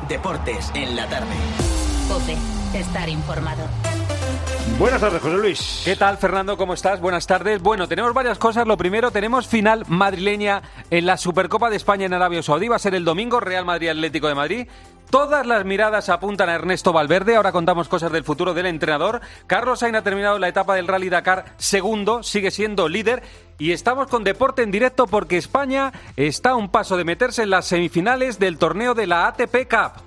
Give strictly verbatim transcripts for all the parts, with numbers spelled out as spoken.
Deportes en la tarde. COPE, estar informado. Buenas tardes, José Luis. ¿Qué tal, Fernando? ¿Cómo estás? Buenas tardes. Bueno, tenemos varias cosas. Lo primero, tenemos final madrileña en la Supercopa de España en Arabia Saudí. Va a ser el domingo, Real Madrid-Atlético de Madrid. Todas las miradas apuntan a Ernesto Valverde. Ahora contamos cosas del futuro del entrenador. Carlos Sainz ha terminado la etapa del Rally Dakar segundo, sigue siendo líder. Y estamos con deporte en directo porque España está a un paso de meterse en las semifinales del torneo de la A T P Cup.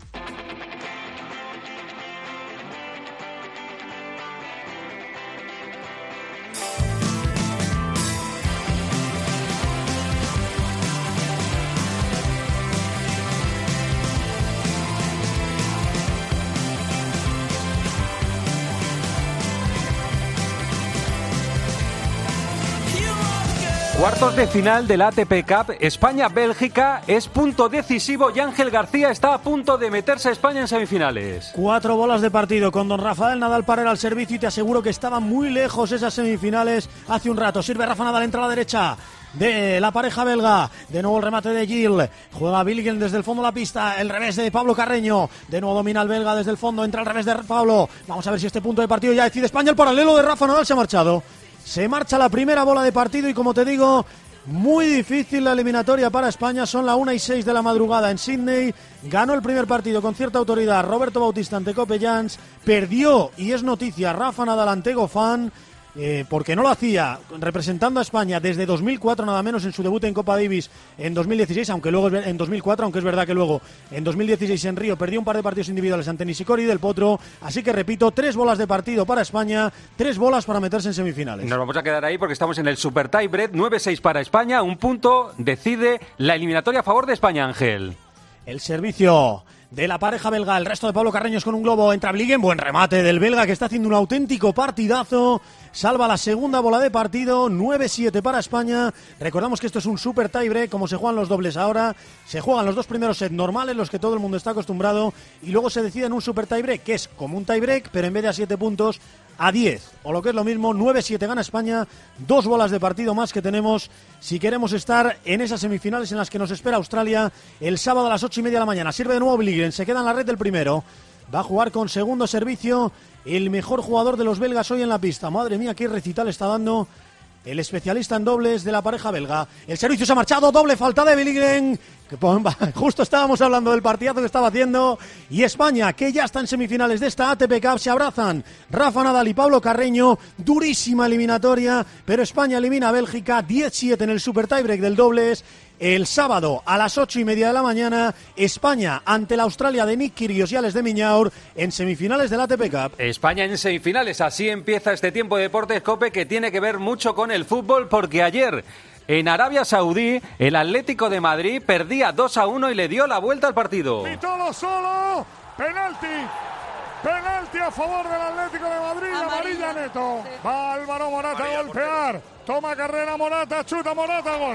Cuartos de final de la A T P Cup, España-Bélgica, es punto decisivo y Ángel García está a punto de meterse a España en semifinales. Cuatro bolas de partido con don Rafael Nadal Parera al servicio y te aseguro que estaban muy lejos esas semifinales hace un rato. Sirve Rafa Nadal, entra a la derecha de la pareja belga, de nuevo el remate de Gil, juega Billigen desde el fondo de la pista, el revés de Pablo Carreño, de nuevo domina el belga desde el fondo, entra al revés de Pablo, vamos a ver si este punto de partido ya decide España. El paralelo de Rafa Nadal se ha marchado. Se marcha la primera bola de partido y, como te digo, muy difícil la eliminatoria para España. Son la una y seis de la madrugada en Sydney. Ganó el primer partido con cierta autoridad Roberto Bautista ante Copellans. Perdió, y es noticia, Rafa Nadal ante Gofán. Eh, porque no lo hacía representando a España desde dos mil cuatro, nada menos, en su debut en Copa Davis en dos mil dieciséis, aunque luego en dos mil cuatro, aunque es verdad que luego en dos mil dieciséis en Río perdió un par de partidos individuales ante Nishikori y Del Potro. Así que repito, tres bolas de partido para España, tres bolas para meterse en semifinales. Nos vamos a quedar ahí porque estamos en el Super Tiebreak, nueve seis para España, un punto decide la eliminatoria a favor de España, Ángel. El servicio de la pareja belga, el resto de Pablo Carreños con un globo, entra Bliguen, buen remate del belga que está haciendo un auténtico partidazo, salva la segunda bola de partido, nueve siete para España. Recordamos que esto es un super tiebreak, como se juegan los dobles ahora, se juegan los dos primeros sets normales, los que todo el mundo está acostumbrado, y luego se decide en un super tiebreak, que es como un tiebreak, pero en vez de a siete puntos, a diez, o lo que es lo mismo, nueve siete gana España, dos bolas de partido más que tenemos si queremos estar en esas semifinales en las que nos espera Australia el sábado a las ocho y media de la mañana. Sirve de nuevo Bligren, se queda en la red del primero, va a jugar con segundo servicio, el mejor jugador de los belgas hoy en la pista. Madre mía, qué recital está dando el especialista en dobles de la pareja belga. El servicio se ha marchado, doble falta de Bligren, que justo estábamos hablando del partidazo que estaba haciendo, y España, que ya está en semifinales de esta A T P Cup, se abrazan Rafa Nadal y Pablo Carreño. Durísima eliminatoria, pero España elimina a Bélgica diez siete en el super tiebreak del dobles. El sábado a las ocho y media de la mañana, España ante la Australia de Nick Kyrgios y Alex de Minaur en semifinales de la A T P Cup. España en semifinales, así empieza este tiempo de Deportes COPE, que tiene que ver mucho con el fútbol, porque ayer en Arabia Saudí el Atlético de Madrid perdía dos a uno y le dio la vuelta al partido. Pitolo solo, penalti. Penalti a favor del Atlético de Madrid, amarilla, amarilla neto. Va Álvaro Morata a golpear. Toma carrera Morata, chuta Morata, gol.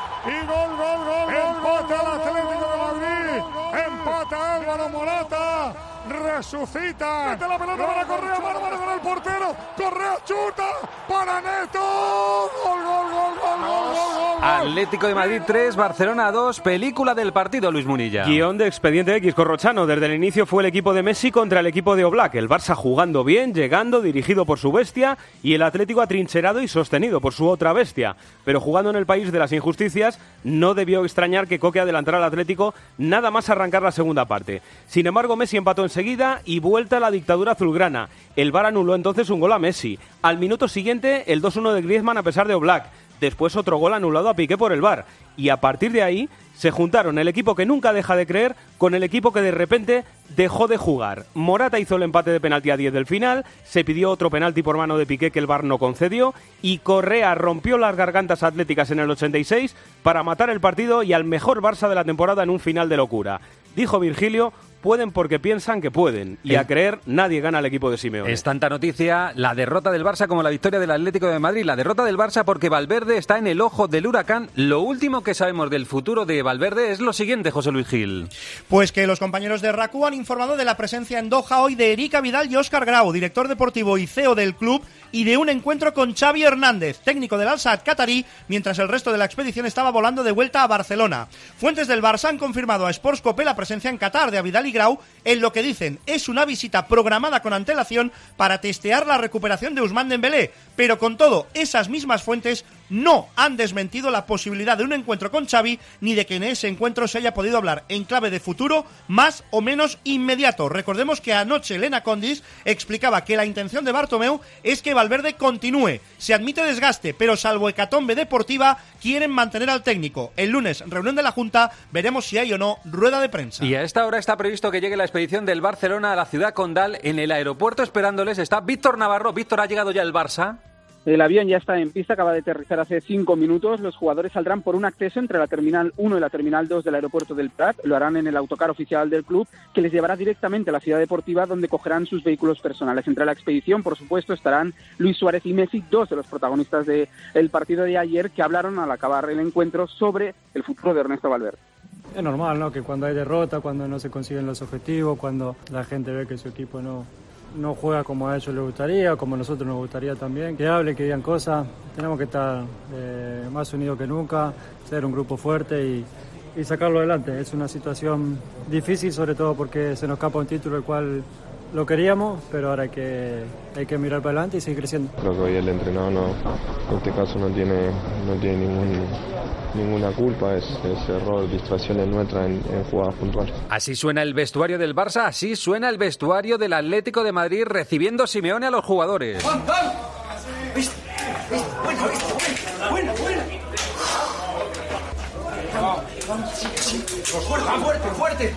Y gol, gol, gol, empate al Atlético de Madrid. Empata Álvaro Morata. Resucita. Mete la pelota para Correa, mano a mano con el portero. Correa chuta para Neto. Gol, gol, gol, gol, gol, gol. Atlético de Madrid tres, Barcelona dos. Película del partido, Luis Munilla. Guión de Expediente X, Corrochano. Desde el inicio fue el equipo de Messi contra el equipo de Oblak. El Barça jugando bien, llegando, dirigido por su bestia, y el Atlético atrincherado y sostenido por su otra bestia. Pero jugando en el país de las injusticias, no debió extrañar que Coque adelantara al Atlético nada más arrancar la segunda parte. Sin embargo, Messi empató enseguida y vuelta a la dictadura azulgrana. El V A R anuló entonces un gol a Messi. Al minuto siguiente, el dos uno de Griezmann a pesar de Oblak. Después otro gol anulado a Piqué por el V A R. Y a partir de ahí se juntaron el equipo que nunca deja de creer con el equipo que de repente dejó de jugar. Morata hizo el empate de penalti a diez del final, se pidió otro penalti por mano de Piqué que el V A R no concedió, y Correa rompió las gargantas atléticas en el ochenta y seis para matar el partido y al mejor Barça de la temporada en un final de locura. Dijo Virgilio: pueden porque piensan que pueden, y a creer nadie gana al equipo de Simeone. Es tanta noticia la derrota del Barça como la victoria del Atlético de Madrid. La derrota del Barça porque Valverde está en el ojo del huracán. Lo último que sabemos del futuro de Valverde es lo siguiente, José Luis Gil. Pues que los compañeros de R A C U han informado de la presencia en Doha hoy de Erika Vidal y Óscar Grau, director deportivo y C E O del club, y de un encuentro con Xavi Hernández, técnico del Al-Sadd catarí, mientras el resto de la expedición estaba volando de vuelta a Barcelona. Fuentes del Barça han confirmado a Sports Copé la presencia en Qatar de Vidal y Catar y Grau en lo que dicen es una visita programada con antelación para testear la recuperación de Ousmane Dembélé, pero con todo, esas mismas fuentes no han desmentido la posibilidad de un encuentro con Xavi ni de que en ese encuentro se haya podido hablar en clave de futuro más o menos inmediato. Recordemos que anoche Elena Condis explicaba que la intención de Bartomeu es que Valverde continúe. Se admite desgaste, pero salvo hecatombe deportiva, quieren mantener al técnico. El lunes, reunión de la Junta, veremos si hay o no rueda de prensa. Y a esta hora está previsto que llegue la expedición del Barcelona a la ciudad condal. En el aeropuerto esperándoles está Víctor Navarro. Víctor, ¿ha llegado ya el Barça? El avión ya está en pista, acaba de aterrizar hace cinco minutos. Los jugadores saldrán por un acceso entre la Terminal uno y la Terminal dos del aeropuerto del Prat. Lo harán en el autocar oficial del club, que les llevará directamente a la ciudad deportiva, donde cogerán sus vehículos personales. Entre la expedición, por supuesto, estarán Luis Suárez y Messi, dos de los protagonistas del partido de ayer, que hablaron al acabar el encuentro sobre el futuro de Ernesto Valverde. Es normal, ¿no?, que cuando hay derrota, cuando no se consiguen los objetivos, cuando la gente ve que su equipo no... no juega como a ellos les gustaría, como a nosotros nos gustaría también, que hablen, que digan cosas. Tenemos que estar eh, más unidos que nunca, ser un grupo fuerte y, y sacarlo adelante. Es una situación difícil, sobre todo porque se nos escapa un título el cual lo queríamos, pero ahora hay que, hay que mirar para adelante y seguir creciendo. Creo que hoy el entrenador no, en este caso no tiene, no tiene ningún... ninguna culpa, es, es error, distracciones nuestras en, en jugadas puntuales. Así suena el vestuario del Barça, así suena el vestuario del Atlético de Madrid recibiendo Simeone a los jugadores. ¡Juan, Juan! ¿Viste? ¿Viste? Buena, ¿viste? Buena, buena. Fuerte, fuerte, fuerte.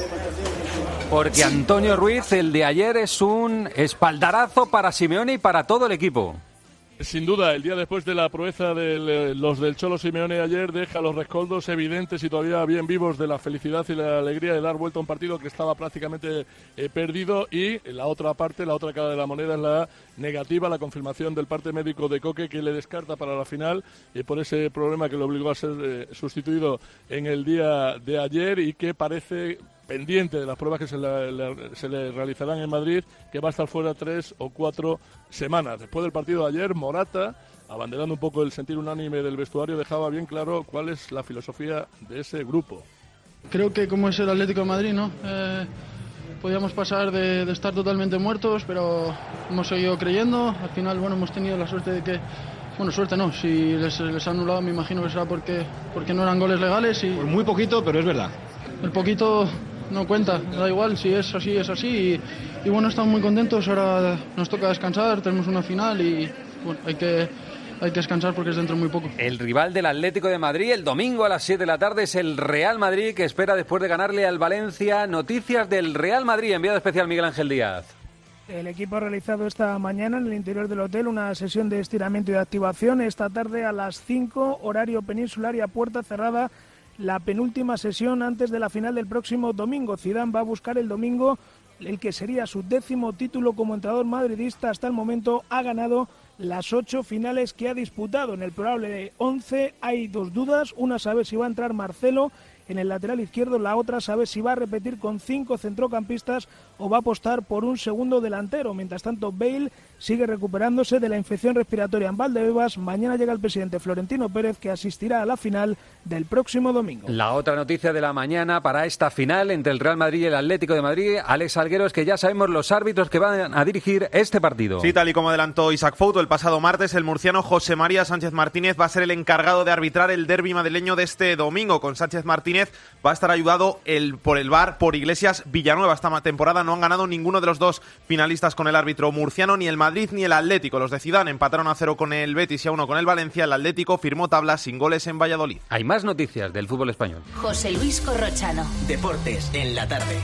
Porque Antonio Ruiz, el de ayer, es un espaldarazo para Simeone y para todo el equipo. Sin duda, el día después de la proeza de los del Cholo Simeone ayer deja los rescoldos evidentes y todavía bien vivos de la felicidad y la alegría de dar vuelta a un partido que estaba prácticamente eh, perdido, y la otra parte, la otra cara de la moneda es la negativa, la confirmación del parte médico de Coque, que le descarta para la final eh, por ese problema que le obligó a ser eh, sustituido en el día de ayer y que parece pendiente de las pruebas que se le, le, se le realizarán en Madrid, que va a estar fuera tres o cuatro semanas. Después del partido de ayer, Morata, abanderando un poco el sentir unánime del vestuario, dejaba bien claro cuál es la filosofía de ese grupo. Creo que como es el Atlético de Madrid, ¿no? Eh, podíamos pasar de, de estar totalmente muertos, pero hemos seguido creyendo. Al final, bueno, hemos tenido la suerte de que... Bueno, suerte no, si les, les han anulado me imagino que será porque, porque no eran goles legales. Y... Por muy poquito, pero es verdad. El poquito... no cuenta, da igual, si es así, es así y, y bueno, estamos muy contentos, ahora nos toca descansar, tenemos una final y bueno, hay que, hay que descansar porque es dentro de muy poco. El rival del Atlético de Madrid el domingo a las siete de la tarde es el Real Madrid, que espera después de ganarle al Valencia. Noticias del Real Madrid, enviado especial Miguel Ángel Díaz. El equipo ha realizado esta mañana en el interior del hotel una sesión de estiramiento y de activación. Esta tarde a las cinco, horario peninsular y a puerta cerrada, la penúltima sesión antes de la final del próximo domingo. Zidane va a buscar el domingo el que sería su décimo título como entrenador madridista. Hasta el momento ha ganado las ocho finales que ha disputado. En el probable once hay dos dudas. Una sabe si va a entrar Marcelo en el lateral izquierdo, la otra sabe si va a repetir con cinco centrocampistas o va a apostar por un segundo delantero. Mientras tanto, Bale sigue recuperándose de la infección respiratoria en Valdebebas. Mañana llega el presidente Florentino Pérez, que asistirá a la final del próximo domingo. La otra noticia de la mañana para esta final entre el Real Madrid y el Atlético de Madrid, Alex Salguero, es que ya sabemos los árbitros que van a dirigir este partido. Sí, tal y como adelantó Isaac Fouto el pasado martes, el murciano José María Sánchez Martínez va a ser el encargado de arbitrar el derbi madrileño de este domingo. Con Sánchez Martínez va a estar ayudado el, por el V A R por Iglesias Villanueva. Esta temporada no han ganado ninguno de los dos finalistas con el árbitro murciano, ni el Madrid ni el Atlético. Los de Zidane empataron a cero con el Betis y a uno con el Valencia. El Atlético firmó tablas sin goles en Valladolid. Hay más noticias del fútbol español. José Luis Corrochano. Deportes en la tarde.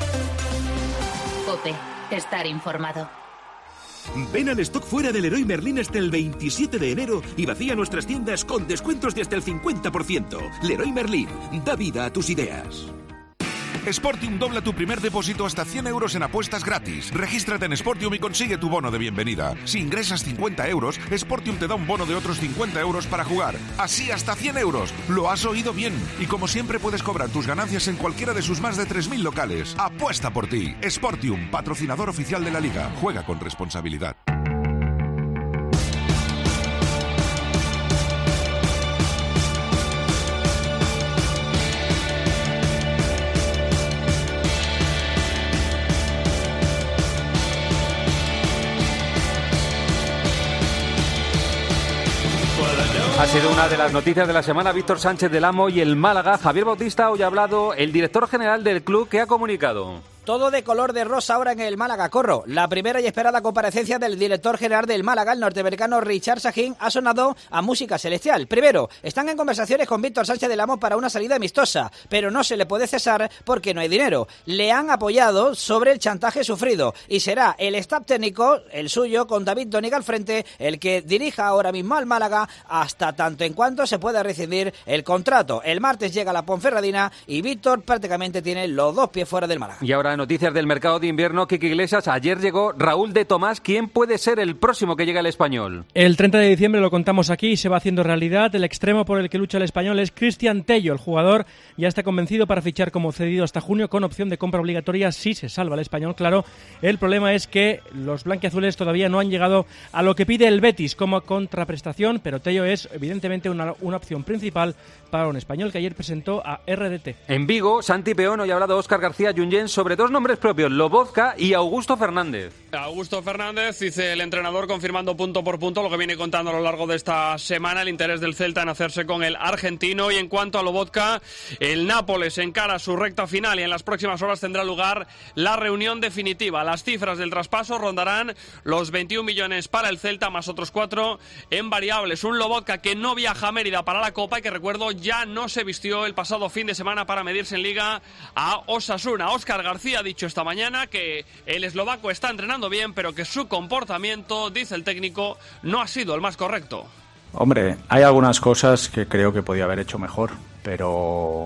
COPE. Estar informado. Ven al stock fuera del Leroy Merlin hasta el veintisiete de enero y vacía nuestras tiendas con descuentos de hasta el cincuenta por ciento. Leroy Merlin, da vida a tus ideas. Sportium dobla tu primer depósito hasta cien euros en apuestas gratis. Regístrate en Sportium y consigue tu bono de bienvenida. Si ingresas cincuenta euros, Sportium te da un bono de otros cincuenta euros para jugar. Así hasta cien euros. Lo has oído bien. Y como siempre puedes cobrar tus ganancias en cualquiera de sus más de tres mil locales. Apuesta por ti. Sportium, patrocinador oficial de la Liga. Juega con responsabilidad. Ha sido una de las noticias de la semana. Víctor Sánchez del Amo y el Málaga. Javier Bautista, hoy ha hablado el director general del club, que ha comunicado. Todo de color de rosa ahora en el Málaga, Corro. La primera y esperada comparecencia del director general del Málaga, el norteamericano Richard Sahin, ha sonado a música celestial. Primero, están en conversaciones con Víctor Sánchez del Amo para una salida amistosa, pero no se le puede cesar porque no hay dinero. Le han apoyado sobre el chantaje sufrido y será el staff técnico, el suyo, con David Doniga al frente, el que dirija ahora mismo al Málaga hasta tanto en cuanto se pueda rescindir el contrato. El martes llega la Ponferradina y Víctor prácticamente tiene los dos pies fuera del Málaga. Y ahora noticias del mercado de invierno. Kiki Iglesias, ayer llegó Raúl de Tomás. ¿Quién puede ser el próximo que llegue al Español? El treinta de diciembre lo contamos aquí y se va haciendo realidad. El extremo por el que lucha el Español es Cristian Tello. El jugador ya está convencido para fichar como cedido hasta junio con opción de compra obligatoria si se salva el Español. Claro, el problema es que los blanquiazules todavía no han llegado a lo que pide el Betis como contraprestación, pero Tello es evidentemente una, una opción principal para un Español que ayer presentó a R D T. En Vigo, Santi Peón, hoy ha hablado Óscar García Junyent sobre dos nombres propios, Lobotka y Augusto Fernández. Augusto Fernández, dice el entrenador, confirmando punto por punto lo que viene contando a lo largo de esta semana, el interés del Celta en hacerse con el argentino. Y en cuanto a Lobotka, el Nápoles encara su recta final y en las próximas horas tendrá lugar la reunión definitiva. Las cifras del traspaso rondarán los veintiún millones para el Celta, más otros cuatro en variables. Un Lobotka que no viaja a Mérida para la Copa y que, recuerdo, ya no se vistió el pasado fin de semana para medirse en Liga a Osasuna. Óscar García ha dicho esta mañana que el eslovaco está entrenando bien, pero que su comportamiento, dice el técnico, no ha sido el más correcto. Hombre, hay algunas cosas que creo que podía haber hecho mejor, pero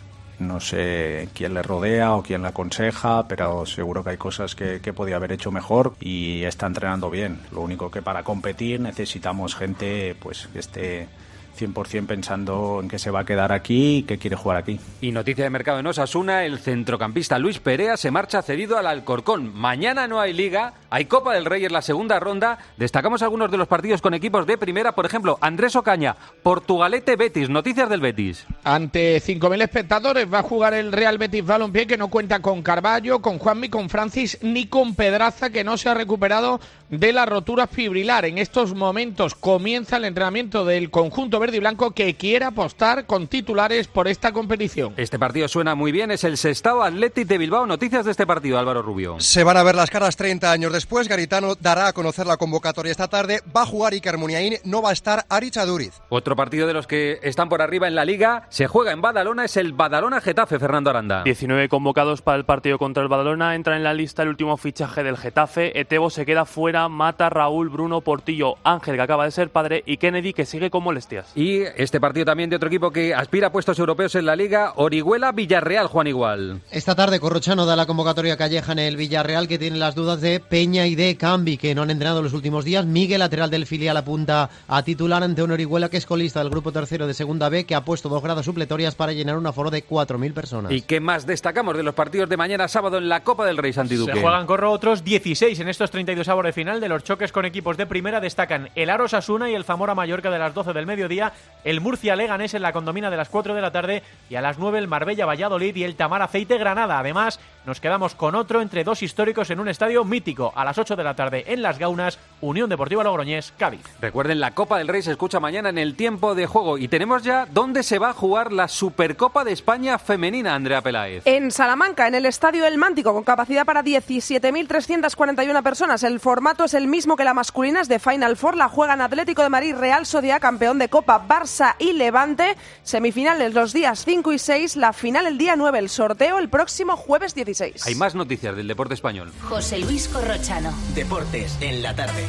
no sé quién le rodea o quién le aconseja, pero seguro que hay cosas que, que podía haber hecho mejor y está entrenando bien. Lo único que para competir necesitamos gente pues que esté cien por ciento pensando en que se va a quedar aquí y que quiere jugar aquí. Y noticia de mercado en Osasuna, el centrocampista Luis Perea se marcha cedido al Alcorcón. Mañana no hay Liga, hay Copa del Rey en la segunda ronda. Destacamos algunos de los partidos con equipos de primera, por ejemplo, Andrés Ocaña, Portugalete Betis, noticias del Betis. Ante cinco mil espectadores va a jugar el Real Betis Balompié, que no cuenta con Carballo, con Juanmi, con Francis ni con Pedraza, que no se ha recuperado de la rotura fibrilar. En estos momentos comienza el entrenamiento del conjunto verde y blanco, que quiere apostar con titulares por esta competición. Este partido suena muy bien, es el Sestao Athletic de Bilbao. Noticias de este partido, Álvaro Rubio. Se van a ver las caras treinta años después. Garitano dará a conocer la convocatoria esta tarde. Va a jugar Iker Muniain, no va a estar Aritz Aduriz. Otro partido de los que están por arriba en la Liga se juega en Badalona, es el Badalona-Getafe, Fernando Aranda. diecinueve convocados para el partido contra el Badalona. Entra en la lista el último fichaje del Getafe. Etebo se queda fuera, Mata, Raúl, Bruno, Portillo, Ángel, que acaba de ser padre, y Kennedy, que sigue con molestias. Y este partido también de otro equipo que aspira a puestos europeos en la Liga, Orihuela-Villarreal, Juan Igual. Esta tarde Corrochano da la convocatoria Calleja en el Villarreal, que tiene las dudas de Peña y de Cambi, que no han entrenado los últimos días. Miguel, lateral del filial, apunta a titular ante un Orihuela que es colista del grupo tercero de Segunda B, que ha puesto dos gradas supletorias para llenar un aforo de cuatro mil personas. ¿Y qué más destacamos de los partidos de mañana sábado en la Copa del Rey, Santi Duque? Se juegan, Corro, otros dieciséis en estos treinta y dos avos de final. De los choques con equipos de primera destacan el Aro Osasuna y el Zamora Mallorca de las doce del mediodía, el Murcia Leganés en la Condomina de las cuatro de la tarde y a las nueve el Marbella Valladolid y el Tamar Aceite Granada. Además, nos quedamos con otro entre dos históricos en un estadio mítico. A las ocho de la tarde en Las Gaunas, Unión Deportiva Logroñés, Cádiz. Recuerden, la Copa del Rey se escucha mañana en el tiempo de juego y tenemos ya dónde se va a jugar la Supercopa de España femenina, Andrea Peláez. En Salamanca, en el Estadio El Mántico, con capacidad para diecisiete mil trescientas cuarenta y una personas. El formato es el mismo que la masculina, es de Final Four. La juegan Atlético de Madrid, Real Sociedad, campeón de Copa, Barça y Levante. Semifinales los días cinco y seis, la final el día nueve, el sorteo el próximo jueves dieciséis. Hay más noticias del deporte español. José Luis Corrochano. Deportes en la tarde.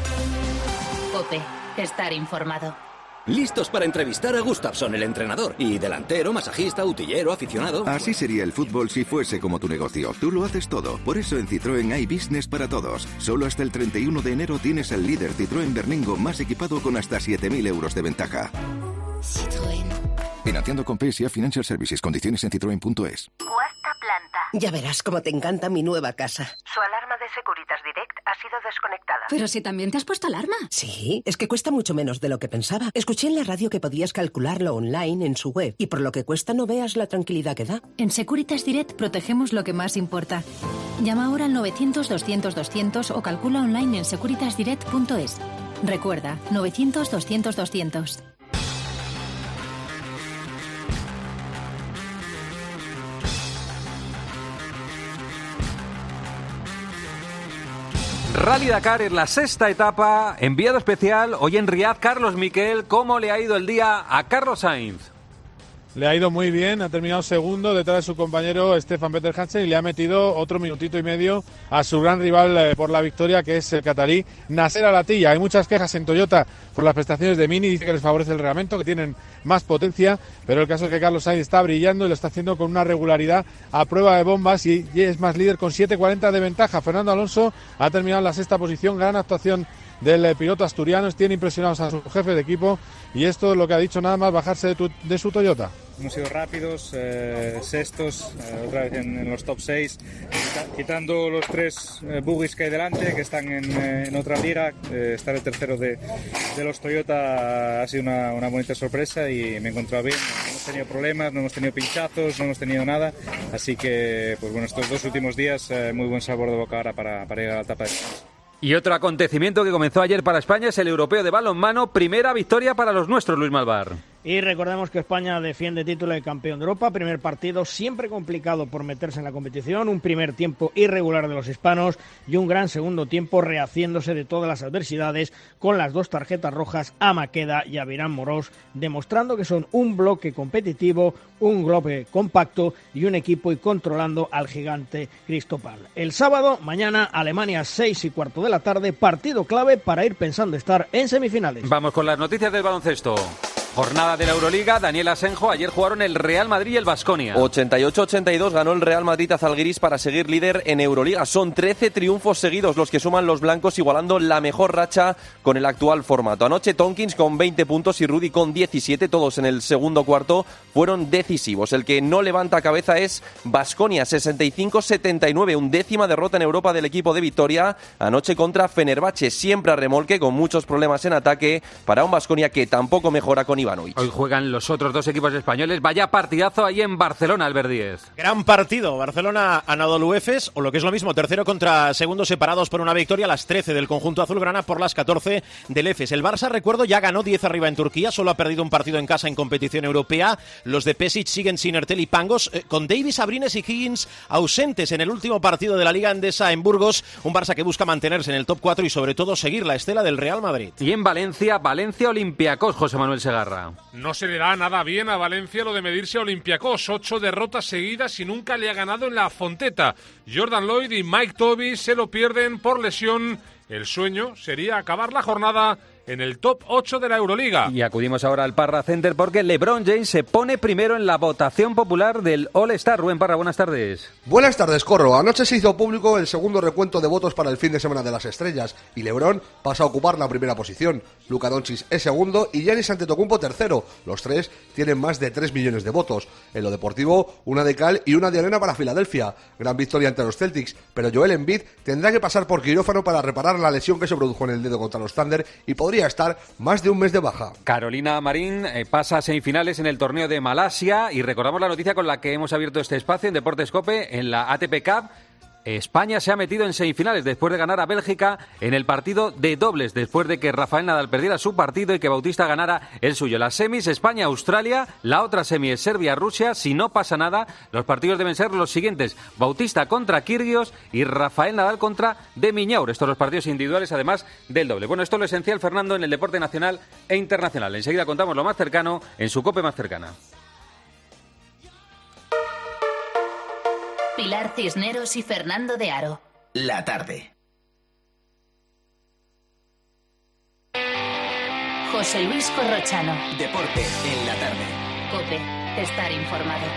COPE. Estar informado. Listos para entrevistar a Gustafsson, el entrenador. Y delantero, masajista, utillero, aficionado. Así sería el fútbol si fuese como tu negocio. Tú lo haces todo. Por eso en Citroën hay business para todos. Solo hasta el treinta y uno de enero tienes el líder Citroën Berlingo más equipado con hasta siete mil euros de ventaja. Citroën. Financiando con P S A Financial Services. Condiciones en citroen punto es. Cuarta planta. Ya verás cómo te encanta mi nueva casa. Su alarma de Securitas Direct ha sido desconectada. Pero si también te has puesto alarma. Sí, es que cuesta mucho menos de lo que pensaba. Escuché en la radio que podías calcularlo online en su web y por lo que cuesta no veas la tranquilidad que da. En Securitas Direct protegemos lo que más importa. Llama ahora al novecientos doscientos doscientos o calcula online en securitas direct punto es. Recuerda, novecientos doscientos doscientos. Rally Dakar es la sexta etapa, enviado especial hoy en Riad, Carlos Miquel. ¿Cómo le ha ido el día a Carlos Sainz? Le ha ido muy bien, ha terminado segundo detrás de su compañero Stefan Peter Hansen y le ha metido otro minutito y medio a su gran rival eh, por la victoria, que es el catarí Nasser Al-Attiyah. Hay muchas quejas en Toyota por las prestaciones de Mini, dice que les favorece el reglamento, que tienen más potencia, pero el caso es que Carlos Sainz está brillando y lo está haciendo con una regularidad a prueba de bombas y, y es más líder con siete cuarenta de ventaja. Fernando Alonso ha terminado en la sexta posición, gran actuación del eh, piloto asturiano, tiene impresionados a su jefe de equipo y esto es lo que ha dicho nada más bajarse de, tu, de su Toyota. Hemos sido rápidos, eh, sextos, eh, otra vez en, en los top seis, quitando los tres eh, buggies que hay delante, que están en, eh, en otra liga. Eh, estar el tercero de, de los Toyota ha sido una, una bonita sorpresa y me he encontrado bien. No hemos tenido problemas, no hemos tenido pinchazos, no hemos tenido nada. Así que, pues bueno, estos dos últimos días, eh, muy buen sabor de boca ahora para, para ir a la etapa de descanso. Y otro acontecimiento que comenzó ayer para España es el europeo de balonmano. Primera victoria para los nuestros, Luis Malvar. Y recordemos que España defiende título de campeón de Europa. Primer partido siempre complicado por meterse en la competición. Un primer tiempo irregular de los hispanos y un gran segundo tiempo rehaciéndose de todas las adversidades con las dos tarjetas rojas a Maqueda y a Virán Morós, demostrando que son un bloque competitivo, un bloque compacto y un equipo y controlando al gigante Cristopal. El sábado, mañana, Alemania, seis y cuarto de la tarde, partido clave para ir pensando estar en semifinales. Vamos con las noticias del baloncesto. Jornada de la Euroliga, Daniel Asenjo, ayer jugaron el Real Madrid y el Baskonia. ochenta y ocho a ochenta y dos ganó el Real Madrid a Zalgiris para seguir líder en Euroliga. Son trece triunfos seguidos los que suman los blancos, igualando la mejor racha con el actual formato. Anoche Tonkins con veinte puntos y Rudy con diecisiete, todos en el segundo cuarto, fueron decisivos. El que no levanta cabeza es Baskonia, sesenta y cinco a setenta y nueve, undécima derrota en Europa del equipo de Vitoria, anoche contra Fenerbahce, siempre a remolque, con muchos problemas en ataque para un Baskonia que tampoco mejora con Ivanovic. Hoy juegan los otros dos equipos españoles. Vaya partidazo ahí en Barcelona, Albert Díez. Gran partido. Barcelona Anadolu Efes, o lo que es lo mismo, tercero contra segundo, separados por una victoria a las trece del conjunto azulgrana por las catorce del Efes. El Barça, recuerdo, ya ganó diez arriba en Turquía, solo ha perdido un partido en casa en competición europea. Los de Pesic siguen sin Ertel y Pangos, eh, con Davis, Abrines y Higgins ausentes en el último partido de la Liga Endesa en Burgos. Un Barça que busca mantenerse en el top cuatro y sobre todo seguir la estela del Real Madrid. Y en Valencia, Valencia Olympiacos, José Manuel Segarra. No se le da nada bien a Valencia lo de medirse a Olympiacos. Ocho derrotas seguidas y nunca le ha ganado en la Fonteta. Jordan Lloyd y Mike Toby se lo pierden por lesión. El sueño sería acabar la jornada en el top ocho de la Euroliga. Y acudimos ahora al Parra Center porque LeBron James se pone primero en la votación popular del All-Star. Rubén Parra, buenas tardes. Buenas tardes, Corro. Anoche se hizo público el segundo recuento de votos para el fin de semana de las estrellas y LeBron pasa a ocupar la primera posición. Luka Doncic es segundo y Giannis Antetokounmpo tercero. Los tres tienen más de tres millones de votos. En lo deportivo, una de cal y una de arena para Filadelfia. Gran victoria ante los Celtics, pero Joel Embiid tendrá que pasar por quirófano para reparar la lesión que se produjo en el dedo contra los Thunder y podría a estar más de un mes de baja. Carolina Marín eh, pasa a semifinales en el torneo de Malasia y recordamos la noticia con la que hemos abierto este espacio en Deportes COPE en la A T P Cup. España se ha metido en semifinales después de ganar a Bélgica en el partido de dobles, después de que Rafael Nadal perdiera su partido y que Bautista ganara el suyo. Las semis, España-Australia, la otra semi es Serbia-Rusia. Si no pasa nada, los partidos deben ser los siguientes: Bautista contra Kyrgios y Rafael Nadal contra De Minaur. Estos los partidos individuales, además del doble. Bueno, esto es lo esencial, Fernando, en el deporte nacional e internacional. Enseguida contamos lo más cercano en su COPE más cercana. Pilar Cisneros y Fernando de Aro. La tarde. José Luis Corrochano. Deporte en la tarde. COPE. Estar informado.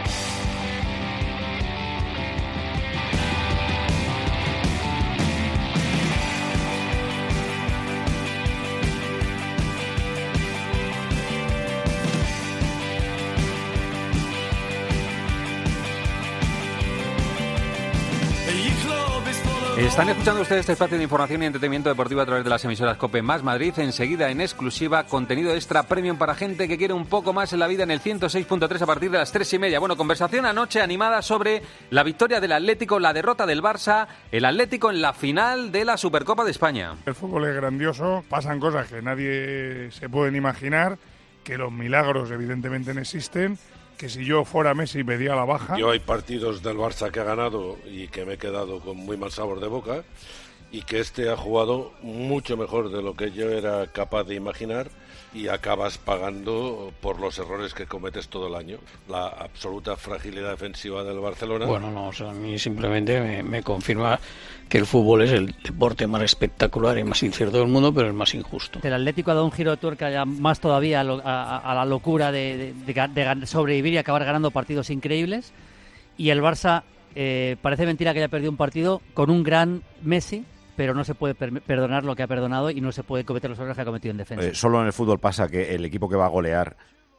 Están escuchando ustedes este espacio de información y entretenimiento deportivo a través de las emisoras COPE más Madrid. Enseguida, en exclusiva, contenido extra premium para gente que quiere un poco más en la vida en el ciento seis punto tres a partir de las tres y media. Bueno, conversación anoche animada sobre la victoria del Atlético, la derrota del Barça, el Atlético en la final de la Supercopa de España. El fútbol es grandioso, pasan cosas que nadie se pueden imaginar, que los milagros evidentemente no existen, que si yo fuera Messi pedía la baja. Yo hay partidos del Barça que ha ganado y que me he quedado con muy mal sabor de boca, y que este ha jugado mucho mejor de lo que yo era capaz de imaginar y acabas pagando por los errores que cometes todo el año. La absoluta fragilidad defensiva del Barcelona. Bueno, no, o sea, a mí simplemente me, me confirma que el fútbol es el deporte más espectacular y más incierto del mundo, pero el más injusto. El Atlético ha dado un giro de tuerca ya más todavía a, lo, a, a la locura de, de, de, de sobrevivir y acabar ganando partidos increíbles, y el Barça eh, parece mentira que haya perdido un partido con un gran Messi, pero no se puede per- perdonar lo que ha perdonado y no se puede cometer los errores que ha cometido en defensa. Eh, solo en el fútbol pasa que el equipo que va a golear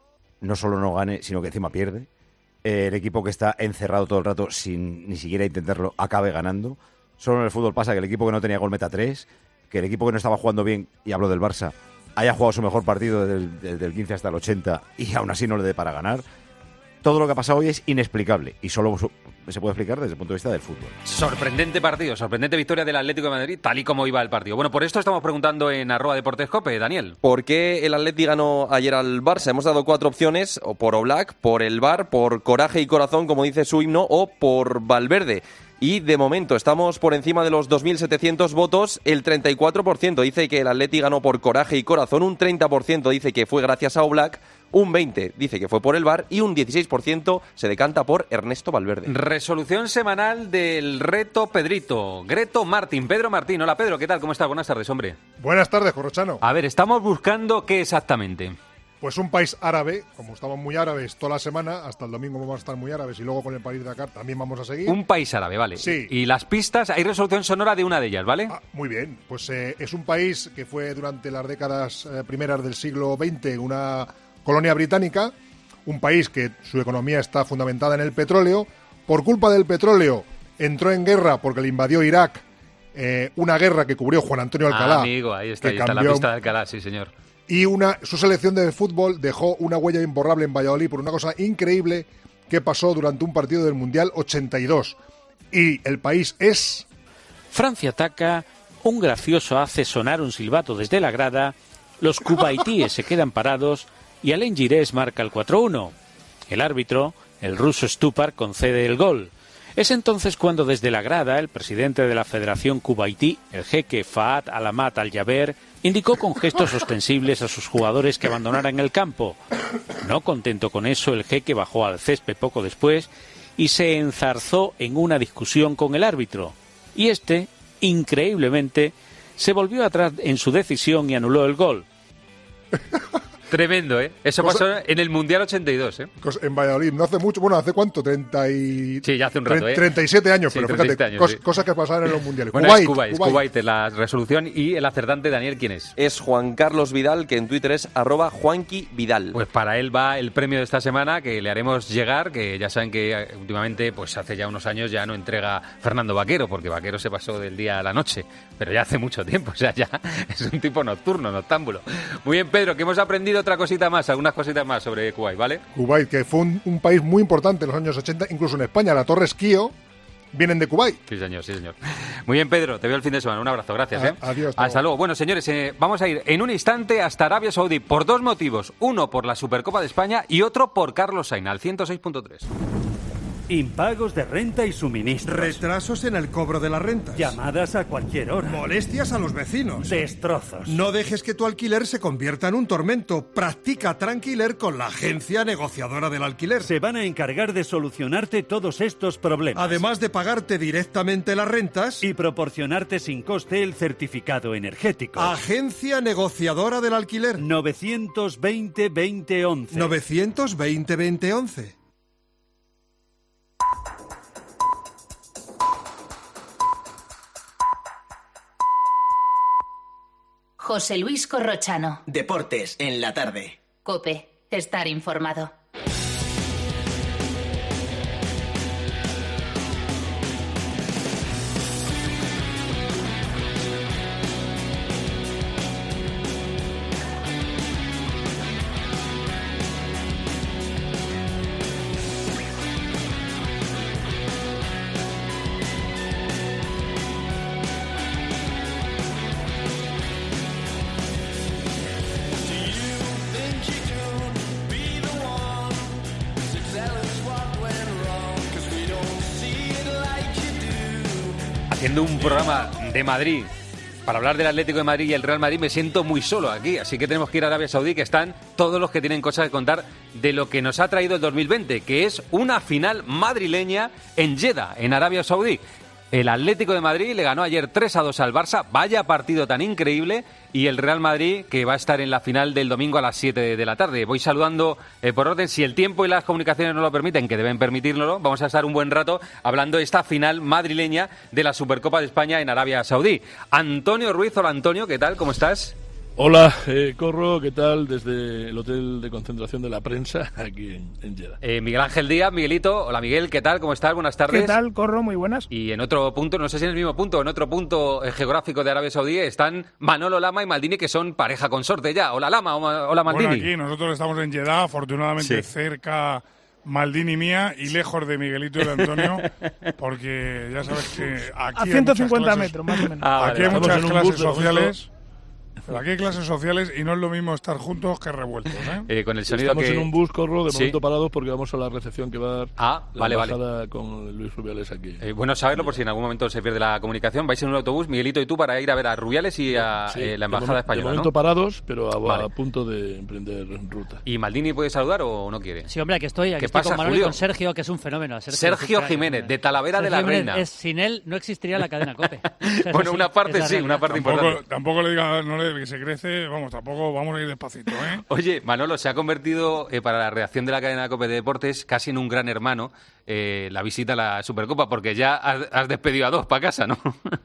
no solo no gane, sino que encima pierde. Eh, el equipo que está encerrado todo el rato sin ni siquiera intentarlo acabe ganando. Solo en el fútbol pasa que el equipo que no tenía gol meta tres, que el equipo que no estaba jugando bien, y hablo del Barça, haya jugado su mejor partido desde el, desde el quince hasta el ochenta y aún así no le dé para ganar. Todo lo que ha pasado hoy es inexplicable y solo se puede explicar desde el punto de vista del fútbol. Sorprendente partido, sorprendente victoria del Atlético de Madrid, tal y como iba el partido. Bueno, por esto estamos preguntando en arroba Deportes Cope, Daniel. ¿Por qué el Atleti ganó ayer al Barça? Hemos dado cuatro opciones, o por Oblak, por el V A R, por coraje y corazón, como dice su himno, o por Valverde. Y de momento estamos por encima de los dos mil setecientos votos. El treinta y cuatro por ciento dice que el Atleti ganó por coraje y corazón, un treinta por ciento dice que fue gracias a Oblak, un veinte por ciento dice que fue por el V A R y un dieciséis por ciento se decanta por Ernesto Valverde. Resolución semanal del reto Pedrito. Greto Martín. Pedro Martín. Hola Pedro, ¿qué tal? ¿Cómo estás? Buenas tardes, hombre. Buenas tardes, Corrochano. A ver, estamos buscando qué exactamente. Pues un país árabe, como estamos muy árabes toda la semana, hasta el domingo vamos a estar muy árabes y luego con el París Dakar también vamos a seguir. Un país árabe, vale. Sí. Y las pistas, hay resolución sonora de una de ellas, ¿vale? Ah, muy bien, pues eh, es un país que fue durante las décadas eh, primeras del siglo veinte una colonia británica, un país que su economía está fundamentada en el petróleo. Por culpa del petróleo entró en guerra porque le invadió Irak, eh, una guerra que cubrió Juan Antonio Alcalá. Ah, amigo, ahí está, ahí está la pista de Alcalá, sí señor. Y una, su selección de fútbol dejó una huella imborrable en Valladolid por una cosa increíble que pasó durante un partido del Mundial ochenta y dos. Y el país es... Francia ataca, un gracioso hace sonar un silbato desde la grada, los cubaitíes se quedan parados y Alain Girés marca el cuatro uno. El árbitro, el ruso Stupar, concede el gol. Es entonces cuando desde la grada el presidente de la Federación Kuwaití, el jeque Fahad Alamat Al-Jaber, indicó con gestos ostensibles a sus jugadores que abandonaran el campo. No contento con eso, el jeque bajó al césped poco después y se enzarzó en una discusión con el árbitro. Y este, increíblemente, se volvió atrás en su decisión y anuló el gol. Tremendo, ¿eh? Eso Cosa... pasó en el Mundial ochenta y dos, ¿eh? En Valladolid, no hace mucho, bueno, ¿hace cuánto? treinta y... Sí, ya hace un rato, ¿eh? treinta y siete años, sí, pero fíjate, años, cos, sí. cosas que pasaban en los Mundiales. Bueno, Kuwait, es Kuwait, Kuwait. Kuwait, la resolución. Y el acertante, Daniel, ¿quién es? Es Juan Carlos Vidal, que en Twitter es arroba Juanqui Vidal. Pues para él va el premio de esta semana, que le haremos llegar, que ya saben que últimamente, pues hace ya unos años, ya no entrega Fernando Vaquero, porque Vaquero se pasó del día a la noche, pero ya hace mucho tiempo, o sea, ya es un tipo nocturno, noctámbulo. Muy bien, Pedro, que hemos aprendido otra cosita más, algunas cositas más sobre Kuwait, ¿vale? Kuwait, que fue un, un país muy importante en los años ochenta, incluso en España, la Torre Esquío vienen de Kuwait. Sí, señor, sí, señor. Muy bien, Pedro, te veo el fin de semana. Un abrazo, gracias. ¿eh? Adiós. Hasta luego. Bueno, señores, eh, vamos a ir en un instante hasta Arabia Saudí por dos motivos. Uno por la Supercopa de España y otro por Carlos Sainz, al ciento seis punto tres. Impagos de renta y suministros. Retrasos en el cobro de las rentas. Llamadas a cualquier hora. Molestias a los vecinos. Destrozos. No dejes que tu alquiler se convierta en un tormento. Practica Tranquiler con la agencia negociadora del alquiler. Se van a encargar de solucionarte todos estos problemas. Además de pagarte directamente las rentas. Y proporcionarte sin coste el certificado energético. Agencia negociadora del alquiler. novecientos veinte veinte once. novecientos veinte veinte once. José Luis Corrochano. Deportes en la tarde. COPE. Estar informado. Haciendo un programa de Madrid. Para hablar del Atlético de Madrid y el Real Madrid me siento muy solo aquí, así que tenemos que ir a Arabia Saudí, que están todos los que tienen cosas que contar de lo que nos ha traído el dos mil veinte, que es una final madrileña en Jeddah, en Arabia Saudí. El Atlético de Madrid le ganó ayer tres a dos al Barça, vaya partido tan increíble, y el Real Madrid que va a estar en la final del domingo a las siete de la tarde. Voy saludando eh, por orden, si el tiempo y las comunicaciones no lo permiten, que deben permitírnoslo, vamos a estar un buen rato hablando de esta final madrileña de la Supercopa de España en Arabia Saudí. Antonio Ruiz, hola Antonio, ¿qué tal? ¿Cómo estás? Hola, eh, Corro, ¿qué tal? Desde el Hotel de Concentración de la Prensa, aquí en, en Jeddah. Eh, Miguel Ángel Díaz, Miguelito, hola Miguel, ¿qué tal? ¿Cómo estás? Buenas tardes. ¿Qué tal, Corro? Muy buenas. Y en otro punto, no sé si en el mismo punto, en otro punto eh, geográfico de Arabia Saudí, están Manolo Lama y Maldini, que son pareja consorte ya. Hola Lama, hola Maldini. Bueno, aquí nosotros estamos en Jeddah, afortunadamente Sí. cerca Maldini mía y lejos de Miguelito y de Antonio, porque ya sabes que aquí A hay ciento muchas cincuenta clases- metros, más o menos. Ah, aquí vale, hay vale. muchas Estamos en un clases bus de momento. sociales. Pero aquí hay clases sociales y no es lo mismo estar juntos que revueltos, ¿eh? Eh, con el sonido Estamos que... en un bus, Corro, de Sí. momento parados porque vamos a la recepción que va a dar Ah, la vale, vale. embajada con Luis Rubiales aquí. Eh, bueno saberlo por si en algún momento se pierde la comunicación. Vais en un autobús, Miguelito y tú, para ir a ver a Rubiales y a Sí, eh, la de Embajada momen- Española, De momento ¿no? parados, pero a, Vale. a punto de emprender ruta. ¿Y Maldini puede saludar o no quiere? Sí, hombre, aquí estoy. Aquí ¿Qué estoy pasa, con Manuel y Julio? con Sergio, que es un fenómeno. Sergio Jiménez, de Talavera de la Sergio Jiménez Reina. es- sin él no existiría la cadena COPE. Eso Bueno, sí, una parte es la sí, realidad. una parte Tampoco, importante. tampoco le diga no le, que se crece, vamos, tampoco vamos a ir despacito, ¿eh? Oye, Manolo, se ha convertido eh, para la redacción de la cadena COPE de Deportes casi en un gran hermano eh, la visita a la Supercopa, porque ya has, has despedido a dos para casa, ¿no?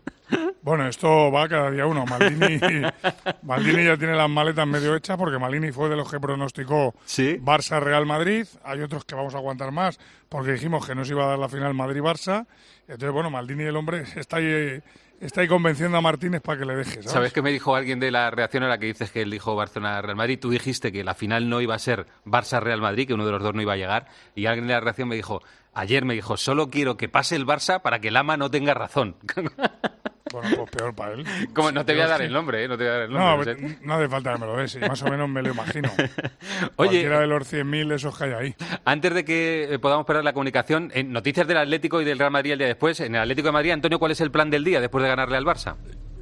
Bueno, esto va cada día uno. Maldini, Maldini ya tiene las maletas medio hechas porque Maldini fue de los que pronosticó Barça-Real Madrid. Hay otros que vamos a aguantar más porque dijimos que no se iba a dar la final Madrid-Barça. Entonces, bueno, Maldini, el hombre, está ahí, está ahí convenciendo a Martínez para que le deje, ¿sabes? ¿Sabes qué me dijo alguien de la redacción en la que dices que él dijo Barcelona-Real Madrid? Tú dijiste que la final no iba a ser Barça-Real Madrid, que uno de los dos no iba a llegar, y alguien de la redacción me dijo, ayer me dijo, solo quiero que pase el Barça para que Lama no tenga razón. Bueno, pues peor para él. Como no te voy a Peor dar que- el nombre, ¿eh? No te voy a dar el No, nombre. pues, no hace falta que me lo des, sí, más o menos me lo imagino. Oye, Cualquiera de los cien mil esos que hay ahí. antes de que eh, podamos perder la comunicación, en noticias del Atlético y del Real Madrid el día después, en el Atlético de Madrid, Antonio, ¿cuál es el plan del día después de ganarle al Barça?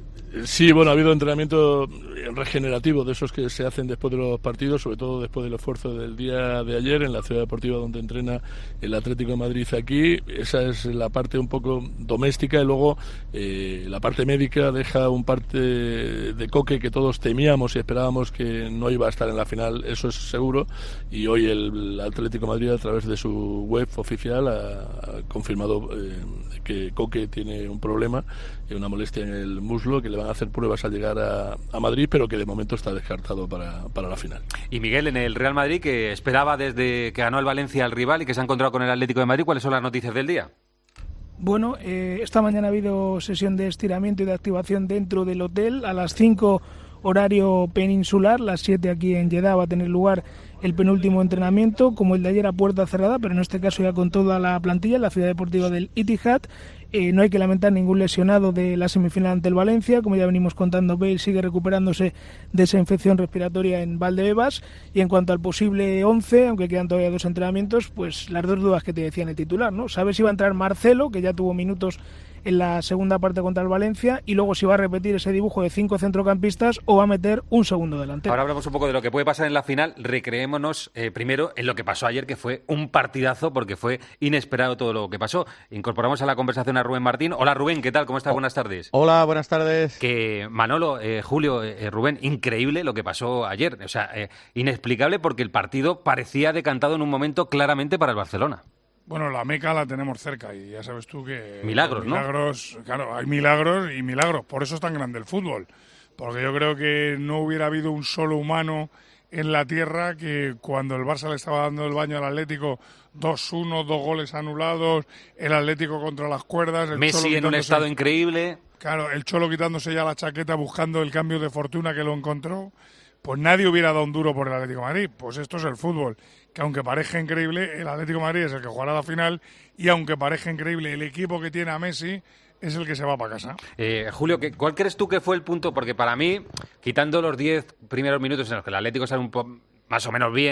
Sí, bueno, ha habido entrenamiento regenerativo de esos que se hacen después de los partidos, sobre todo después del esfuerzo del día de ayer en la ciudad deportiva donde entrena el Atlético de Madrid aquí. Esa es la parte un poco doméstica y luego eh, la parte médica deja un parte de Coque que todos temíamos y esperábamos que no iba a estar en la final, eso es seguro, y hoy el Atlético de Madrid a través de su web oficial ha, ha confirmado eh, que Coque tiene un problema, eh, una molestia en el muslo, que le van a hacer pruebas al llegar a, a Madrid, pero que de momento está descartado para, para la final. Y Miguel, en el Real Madrid, que esperaba desde que ganó el Valencia al rival y que se ha encontrado con el Atlético de Madrid, ¿cuáles son las noticias del día? Bueno, eh, esta mañana ha habido sesión de estiramiento y de activación dentro del hotel. A las cinco horario peninsular, las siete aquí en Jeddah va a tener lugar el penúltimo entrenamiento, como el de ayer a puerta cerrada, pero en este caso ya con toda la plantilla en la ciudad deportiva del Etihad. Eh, no hay que lamentar ningún lesionado de la semifinal ante el Valencia. Como ya venimos contando, Bale sigue recuperándose de esa infección respiratoria en Valdebebas. Y en cuanto al posible once, aunque quedan todavía dos entrenamientos, pues las dos dudas que te decía en el titular, ¿no? Sabes si va a entrar Marcelo, que ya tuvo minutos en la segunda parte contra el Valencia, y luego si va a repetir ese dibujo de cinco centrocampistas o va a meter un segundo delantero. Ahora hablamos un poco de lo que puede pasar en la final. Recreémonos eh, primero en lo que pasó ayer, que fue un partidazo, porque fue inesperado todo lo que pasó. Incorporamos a la conversación a Rubén Martín. Hola Rubén, ¿qué tal? ¿Cómo estás? Buenas tardes. Hola, buenas tardes. Que Manolo, eh, Julio, eh, Rubén, increíble lo que pasó ayer. O sea, eh, inexplicable porque el partido parecía decantado en un momento claramente para el Barcelona. Bueno, la Meca la tenemos cerca y ya sabes tú que... Milagros, ¿no? Milagros, claro, hay milagros y milagros. Por eso es tan grande el fútbol. Porque yo creo que no hubiera habido un solo humano en la tierra que cuando el Barça le estaba dando el baño al Atlético, dos uno, dos goles anulados, el Atlético contra las cuerdas... El Messi Cholo en un quitándose- estado increíble. Claro, el Cholo quitándose ya la chaqueta buscando el cambio de fortuna que lo encontró, pues nadie hubiera dado un duro por el Atlético de Madrid. Pues esto es el fútbol, que aunque parezca increíble, el Atlético de Madrid es el que jugará la final y aunque parezca increíble, el equipo que tiene a Messi es el que se va para casa. Eh, Julio, ¿qué- ¿cuál crees tú que fue el punto? Porque para mí, quitando los diez primeros minutos en los que el Atlético sale un po- más o menos bien,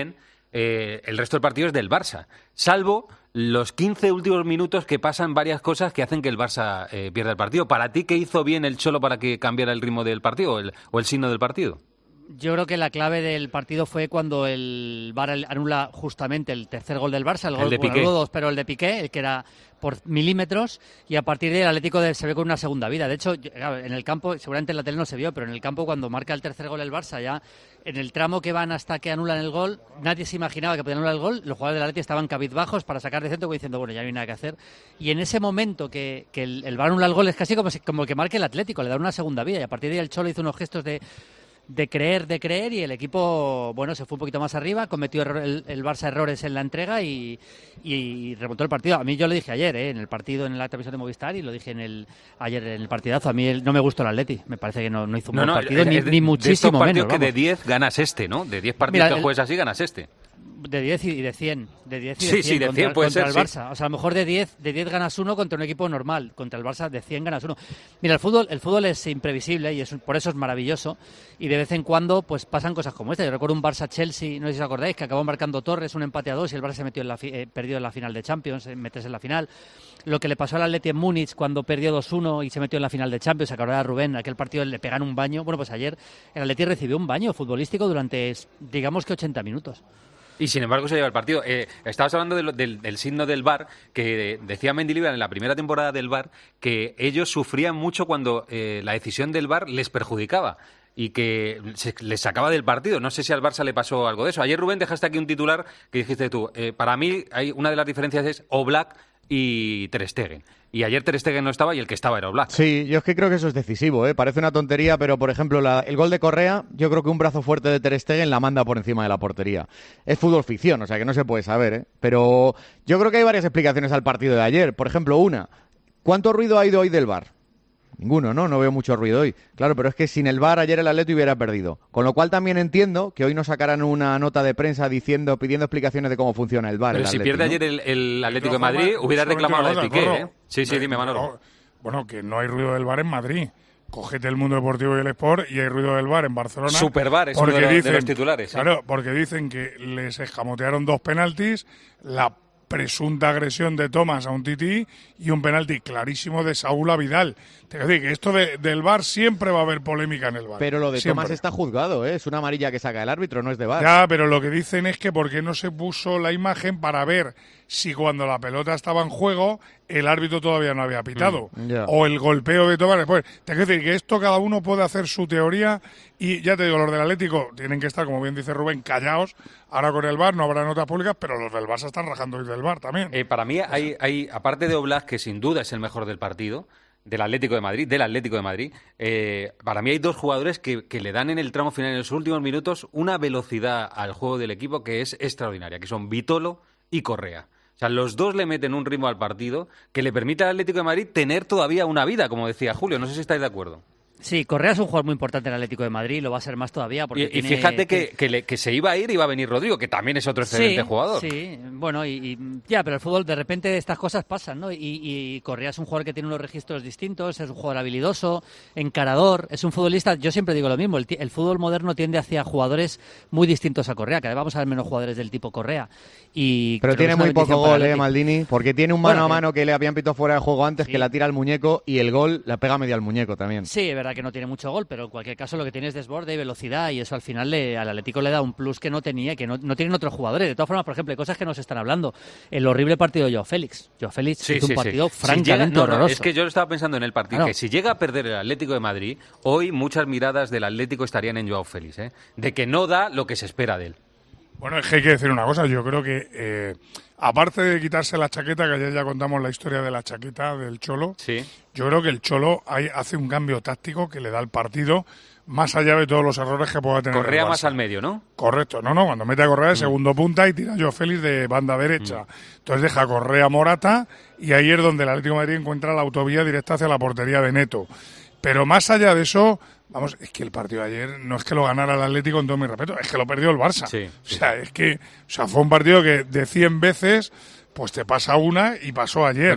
eh, el resto del partido es del Barça, salvo los quince últimos minutos que pasan varias cosas que hacen que el Barça eh, pierda el partido. ¿Para ti qué hizo bien el Cholo para que cambiara el ritmo del partido o el, o el signo del partido? Yo creo que la clave del partido fue cuando el V A R anula justamente el tercer gol del Barça, el, el gol de Piqué. Bueno, dos, pero el de Piqué, el que era por milímetros, y a partir de ahí el Atlético de, se ve con una segunda vida. De hecho, en el campo, seguramente en la tele no se vio, pero en el campo cuando marca el tercer gol el Barça, ya en el tramo que van hasta que anulan el gol, nadie se imaginaba que podían anular el gol, los jugadores del Atlético estaban cabizbajos para sacar de centro diciendo, bueno, ya no hay nada que hacer. Y en ese momento que, que el, el V A R anula el gol es casi como, si, como que marque el Atlético, le da una segunda vida, y a partir de ahí el Cholo hizo unos gestos de de creer, de creer, y el equipo, bueno, se fue un poquito más arriba, cometió error, el, el Barça errores en la entrega y, y remontó el partido. A mí yo lo dije ayer, ¿eh? en el partido, en la televisión de Movistar, y lo dije en el ayer en el partidazo. A mí el, no me gustó el Atleti, me parece que no, no hizo un no, buen no, partido, de, ni, de, ni muchísimo de estos partidos menos. Que vamos. de diez ganas este, ¿no? De diez partidos Mira, que juegues así, ganas este. De diez y de cien. De diez y de sí, cien sí, de contra, cien puede contra ser, el sí. Barça. O sea, a lo mejor de diez, de diez ganas uno contra un equipo normal. Contra el Barça de cien ganas uno. Mira, el fútbol, el fútbol es imprevisible y es, por eso es maravilloso. Y de vez en cuando pues pasan cosas como esta. Yo recuerdo un Barça-Chelsea, no sé si os acordáis, que acabó marcando Torres, un empate a dos, y el Barça se metió en la fi- eh, perdió en la final de Champions, eh, meterse en la final. Lo que le pasó al Atleti en Múnich cuando perdió dos uno y se metió en la final de Champions, se acordará Rubén, aquel partido le pegan un baño. Bueno, pues ayer el Atleti recibió un baño futbolístico durante, digamos que ochenta minutos. Y sin embargo se lleva el partido. Eh, estabas hablando de lo, del, del signo del V A R, que decía Mendilibar en la primera temporada del V A R que ellos sufrían mucho cuando eh, la decisión del V A R les perjudicaba y que se, les sacaba del partido. No sé si al Barça le pasó algo de eso. Ayer, Rubén, dejaste aquí un titular que dijiste tú. Eh, para mí, hay una de las diferencias es Oblak y Ter Stegen. Y ayer Ter Stegen no estaba y el que estaba era Oblak. Sí, yo es que creo que eso es decisivo, ¿eh? Parece una tontería, pero por ejemplo, la, el gol de Correa, yo creo que un brazo fuerte de Ter Stegen la manda por encima de la portería. Es fútbol ficción, o sea que no se puede saber, ¿eh? Pero yo creo que hay varias explicaciones al partido de ayer. Por ejemplo, una, ¿cuánto ruido ha ido hoy del V A R? Ninguno, ¿no? No veo mucho ruido hoy. Claro, pero es que sin el V A R ayer el Atleti hubiera perdido. Con lo cual también entiendo que hoy nos sacarán una nota de prensa diciendo, pidiendo explicaciones de cómo funciona el V A R. Pero el si Atleti, pierde ¿no? ayer el, el Atlético de formas, Madrid, hubiera reclamado la de cosa, Piqué, Corro. ¿eh? Sí, sí, dime, Manolo. Bueno, que no hay ruido del V A R en Madrid. Cogete el Mundo Deportivo y el Sport y hay ruido del V A R en Barcelona. Super V A R es uno de, los, de los titulares. ¿sí? Claro, porque dicen que les escamotearon dos penaltis, la presunta agresión de Thomas a un tití y un penalti clarísimo de Saúl a Vidal. Te quiero decir que esto de, del V A R siempre va a haber polémica en el V A R. Pero lo de siempre. Thomas está juzgado, ¿eh? Es una amarilla que saca el árbitro, no es de V A R. Ya, pero lo que dicen es que por qué no se puso la imagen para ver si cuando la pelota estaba en juego el árbitro todavía no había pitado. Mm, yeah. O el golpeo de Thomas después. Te quiero decir que esto cada uno puede hacer su teoría y ya te digo, los del Atlético tienen que estar, como bien dice Rubén, callados. Ahora con el V A R no habrá notas públicas, pero los del Barça están rajando hoy del V A R también. Eh, para mí hay, hay, aparte de Oblak, que sin duda es el mejor del partido, del Atlético de Madrid, del Atlético de Madrid, eh, para mí hay dos jugadores que, que le dan en el tramo final, en los últimos minutos, una velocidad al juego del equipo que es extraordinaria, que son Vitolo y Correa. O sea, los dos le meten un ritmo al partido que le permite al Atlético de Madrid tener todavía una vida, como decía Julio. No sé si estáis de acuerdo. Sí, Correa es un jugador muy importante en el Atlético de Madrid, lo va a ser más todavía. Porque Y, y tiene, fíjate que, que, le, que se iba a ir y iba a venir Rodrigo, que también es otro excelente sí, jugador. Sí, bueno, y, y ya, pero el fútbol, de repente estas cosas pasan, ¿no? Y, y Correa es un jugador que tiene unos registros distintos, es un jugador habilidoso, encarador, es un futbolista, yo siempre digo lo mismo, el, el fútbol moderno tiende hacia jugadores muy distintos a Correa, cada vez vamos a ver menos jugadores del tipo Correa. Y pero tiene muy poco gol, eh, Maldini, porque tiene un mano bueno, a mano que le habían pitado fuera de juego antes, sí. que la tira al muñeco y el gol la pega medio al muñeco también. Sí, es verdad que no tiene mucho gol, pero en cualquier caso lo que tiene es desborde y velocidad y eso al final le, al Atlético le da un plus que no tenía, que no, no tienen otros jugadores. De todas formas, por ejemplo, hay cosas que nos están hablando. El horrible partido de Joao Félix. Joao Félix Sí, hizo sí, un partido sí. francamente Si llega, no, horroroso. No, es que yo estaba pensando en el partido, Claro. que si llega a perder el Atlético de Madrid, hoy muchas miradas del Atlético estarían en Joao Félix, ¿eh? De que no da lo que se espera de él. Bueno, es que hay que decir una cosa, yo creo que eh, aparte de quitarse la chaqueta, que ayer ya contamos la historia de la chaqueta del Cholo, sí. yo creo que el Cholo hay, hace un cambio táctico que le da al partido más allá de todos los errores que pueda tener. Correa más al medio, ¿no? Correcto, no, no, cuando mete a Correa de Mm. segundo punta y tira yo Félix de banda derecha. Mm. Entonces deja a Correa Morata y ahí es donde el Atlético de Madrid encuentra la autovía directa hacia la portería de Neto. Pero más allá de eso, vamos, es que el partido de ayer no es que lo ganara el Atlético, con todo mi respeto, es que lo perdió el Barça. Sí, sí. O sea, es que o sea, fue un partido que de cien veces pues te pasa una y pasó ayer.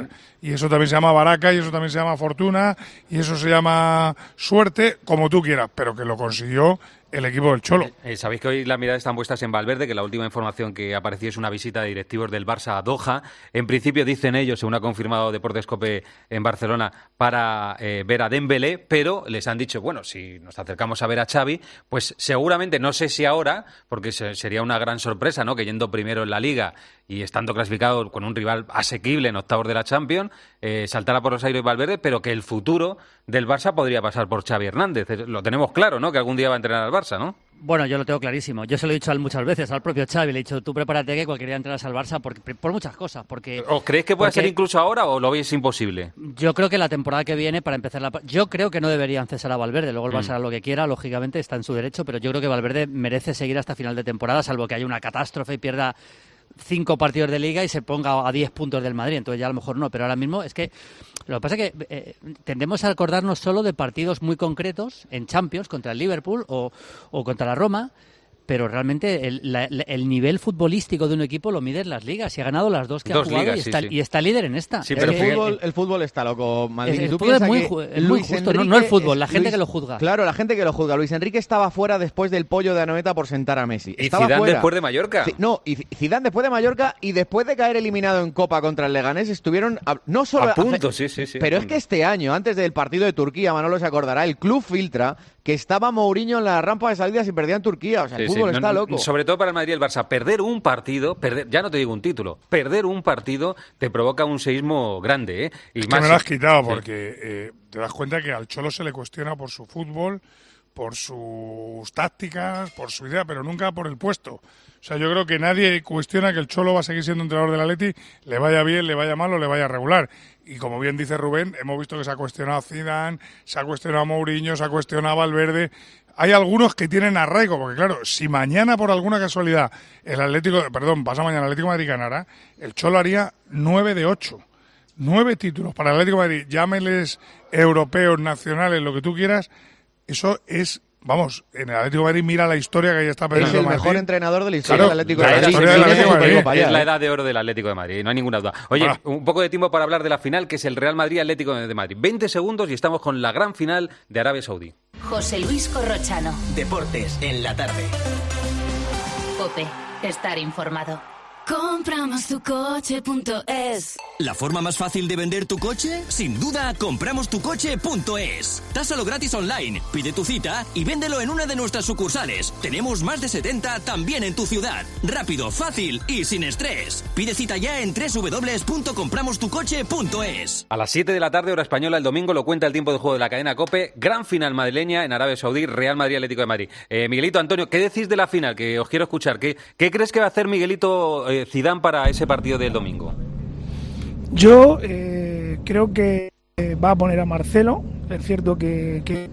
y eso también se llama baraca, y eso también se llama fortuna, y eso se llama suerte, como tú quieras, pero que lo consiguió el equipo del Cholo. Eh, Sabéis que hoy las miradas están puestas en Valverde, que la última información que apareció es una visita de directivos del Barça a Doha. En principio dicen ellos, según ha confirmado Deportes Cope en Barcelona, para eh, ver a Dembélé, pero les han dicho, bueno, si nos acercamos a ver a Xavi, pues seguramente, no sé si ahora, porque se, sería una gran sorpresa, ¿no?, que yendo primero en la Liga y estando clasificado con un rival asequible en octavos de la Champions, eh, saltara por los aires Valverde, pero que el futuro del Barça podría pasar por Xavi Hernández. Lo tenemos claro, ¿no?, que algún día va a entrenar al Barça, ¿no? Bueno, yo lo tengo clarísimo. Yo se lo he dicho a él muchas veces, al propio Xavi. Le he dicho, tú prepárate que cualquier día entrarás al Barça por, por muchas cosas. Porque, ¿O creéis que puede porque ser incluso ahora o lo veis imposible? Yo creo que la temporada que viene, para empezar la... Yo creo que no deberían cesar a Valverde. Luego el Barça hará lo que quiera, lógicamente está en su derecho, pero yo creo que Valverde merece seguir hasta final de temporada, salvo que haya una catástrofe y pierda cinco partidos de Liga y se ponga a diez puntos del Madrid, entonces ya a lo mejor no, pero ahora mismo es que lo que pasa es que eh, tendemos a acordarnos solo de partidos muy concretos en Champions contra el Liverpool o, o contra la Roma, pero realmente el, la, el nivel futbolístico de un equipo lo mide en las ligas y ha ganado las dos que dos ha jugado ligas, y, está, sí, sí. y está líder en esta. Sí, pero el, fútbol, el fútbol está loco, Maldini. El, ¿Tú fútbol es muy, que es muy justo, no, no el fútbol, la gente Luis, que lo juzga. Claro, la gente que lo juzga. Luis Enrique estaba fuera después del pollo de Anoeta por sentar a Messi. Y estaba Zidane fuera. después de Mallorca. Sí, no, y Zidane después de Mallorca y después de caer eliminado en Copa contra el Leganés estuvieron a, no solo a punto, sí, sí, sí. Pero es que este año, antes del partido de Turquía, Manolo se acordará, el club filtra que estaba Mourinho en la rampa de salida y perdía en Turquía. O sea, el sí, fútbol sí. está no, loco. Sobre todo para el Madrid y el Barça, perder un partido, perder, ya no te digo un título, perder un partido te provoca un seísmo grande, ¿eh? Y es más, que me lo has quitado sí. porque eh, te das cuenta que al Cholo se le cuestiona por su fútbol, por sus tácticas, por su idea, pero nunca por el puesto. O sea, yo creo que nadie cuestiona que el Cholo va a seguir siendo entrenador del Atleti, le vaya bien, le vaya mal o le vaya regular. Y como bien dice Rubén, hemos visto que se ha cuestionado a Zidane, se ha cuestionado a Mourinho, se ha cuestionado a Valverde. Hay algunos que tienen arraigo, porque claro, si mañana por alguna casualidad el Atlético, perdón, pasa mañana el Atlético de Madrid ganara, el Cholo haría nueve de ocho. Nueve títulos para el Atlético de Madrid, llámeles europeos, nacionales, lo que tú quieras. Eso es, vamos, en el Atlético de Madrid mira la historia que ya está perdiendo. Es el Madrid. mejor entrenador de la historia Claro, del Atlético la de Madrid. historia del Atlético de Madrid. Es la edad de oro del Atlético de Madrid, no hay ninguna duda. Oye, Ah. un poco de tiempo para hablar de la final, que es el Real Madrid-Atlético de Madrid. veinte segundos y estamos con la gran final de Arabia Saudí. José Luis Corrochano. Deportes en la tarde. COPE. Estar informado. Compramos tu coche punto es. ¿La forma más fácil de vender tu coche? Sin duda, compramos tu coche punto es. Tásalo gratis online, pide tu cita y véndelo en una de nuestras sucursales. Tenemos más de setenta también en tu ciudad. Rápido, fácil y sin estrés. Pide cita ya en doble u doble u doble u punto compramos tu coche punto es. A las siete de la tarde, hora española, el domingo, lo cuenta el tiempo de juego de la cadena COPE. Gran final madrileña en Arabia Saudí, Real Madrid-Atlético de Madrid. Eh, Miguelito, Antonio, ¿qué decís de la final? Que os quiero escuchar. ¿Qué, qué crees que va a hacer Miguelito eh, Zidane para ese partido del domingo? Yo eh, creo que eh, va a poner a Marcelo. Es cierto que, que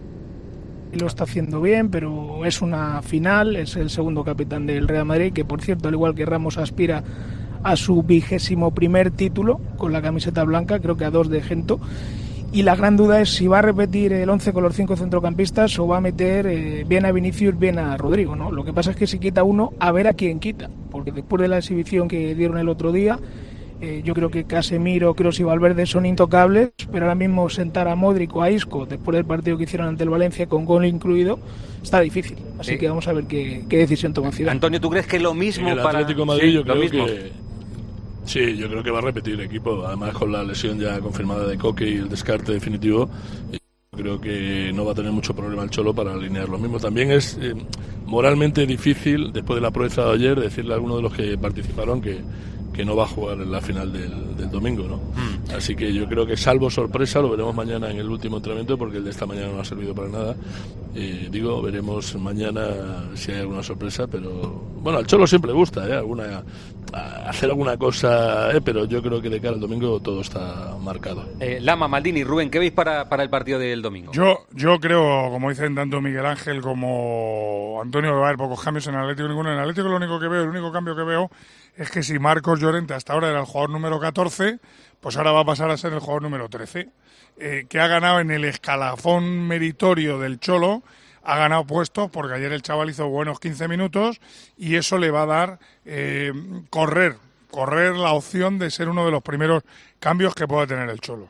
lo está haciendo bien, pero es una final, es el segundo capitán del Real Madrid, que por cierto, al igual que Ramos, aspira a su vigésimo primer título con la camiseta blanca, creo que a dos de Gento. Y la gran duda es si va a repetir el once con los cinco centrocampistas o va a meter eh, bien a Vinicius, bien a Rodrigo, ¿no? Lo que pasa es que si quita uno, a ver a quién quita, porque después de la exhibición que dieron el otro día, eh, yo creo que Casemiro, Kroos y Valverde son intocables, pero ahora mismo sentar a Modric o a Isco después del partido que hicieron ante el Valencia con gol incluido está difícil. Así sí. que vamos a ver qué, qué decisión toma Zidane. Antonio, ¿tú crees que lo mismo en el para Atlético de Madrid? sí, yo lo creo mismo? que sí, yo creo que va a repetir el equipo, además con la lesión ya confirmada de Coque y el descarte definitivo. Creo que no va a tener mucho problema el Cholo para alinear lo mismo. También es eh, moralmente difícil, después de la proeza de ayer, decirle a alguno de los que participaron que, que no va a jugar en la final del, del domingo, ¿no? Mm. Así que yo creo que, salvo sorpresa, lo veremos mañana en el último entrenamiento, porque el de esta mañana no ha servido para nada. Eh, digo, veremos mañana si hay alguna sorpresa, pero bueno, al Cholo siempre le gusta, ¿eh? Alguna, hacer alguna cosa, ¿eh? Pero yo creo que de cara al domingo todo está marcado. Eh, Lama, Maldini, Rubén, ¿qué veis para, para el partido del domingo? Yo, yo creo, como dicen tanto Miguel Ángel como Antonio, que va a haber pocos cambios en el Atlético. Ninguno. En el Atlético lo único que veo, el único cambio que veo es que si Marcos Llorente hasta ahora era el jugador número catorce, pues ahora va a pasar a ser el jugador número trece, eh, que ha ganado en el escalafón meritorio del Cholo, ha ganado puestos porque ayer el chaval hizo buenos quince minutos y eso le va a dar eh, correr correr la opción de ser uno de los primeros cambios que pueda tener el Cholo.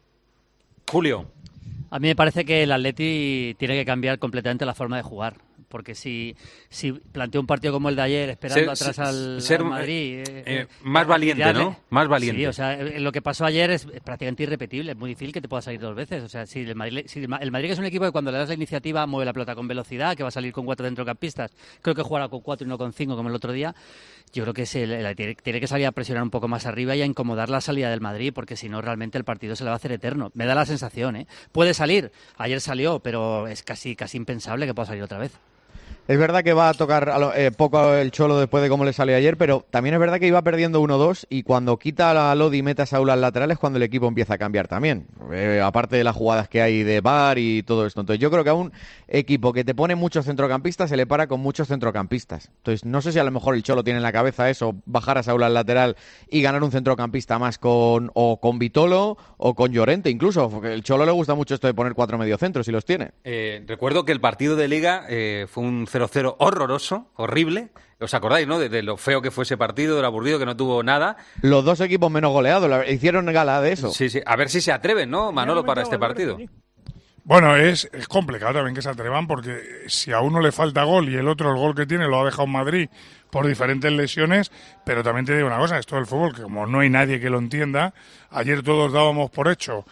Julio. A mí me parece que el Atleti tiene que cambiar completamente la forma de jugar. Porque si, si plantea un partido como el de ayer, esperando ser, atrás al, ser, al Madrid... Eh, eh, más valiente, ¿no? Más valiente. Sí, o sea, lo que pasó ayer es prácticamente irrepetible. Es muy difícil que te pueda salir dos veces. O sea, si el Madrid, si el Madrid es un equipo que cuando le das la iniciativa mueve la pelota con velocidad, que va a salir con cuatro centrocampistas, creo que jugará con cuatro y no con cinco como el otro día, yo creo que se, el, tiene, tiene que salir a presionar un poco más arriba y a incomodar la salida del Madrid, porque si no, realmente el partido se le va a hacer eterno. Me da la sensación, ¿eh? Puede salir. Ayer salió, pero es casi, casi impensable que pueda salir otra vez. Es verdad que va a tocar a lo, eh, poco el Cholo después de cómo le salió ayer, pero también es verdad que iba perdiendo uno dos y cuando quita a Lodi y mete a Saúl al lateral es cuando el equipo empieza a cambiar también, eh, aparte de las jugadas que hay de V A R y todo esto. Entonces yo creo que a un equipo que te pone muchos centrocampistas se le para con muchos centrocampistas. Entonces no sé si a lo mejor el Cholo tiene en la cabeza eso, bajar a Saúl al lateral y ganar un centrocampista más con o con Vitolo o con Llorente incluso, porque el Cholo le gusta mucho esto de poner cuatro mediocentros y los tiene. Eh, recuerdo que el partido de Liga eh, fue un cero cero horroroso, horrible. ¿Os acordáis, no? De, de lo feo que fue ese partido, de lo aburrido, que no tuvo nada. Los dos equipos menos goleados, la, hicieron gala de eso. Sí, sí. A ver si se atreven, ¿no, Manolo, para este partido? Bueno, es, es complicado también que se atrevan, porque si a uno le falta gol y el otro el gol que tiene lo ha dejado en Madrid por diferentes lesiones, pero también te digo una cosa, esto del fútbol, que como no hay nadie que lo entienda, ayer todos dábamos por hecho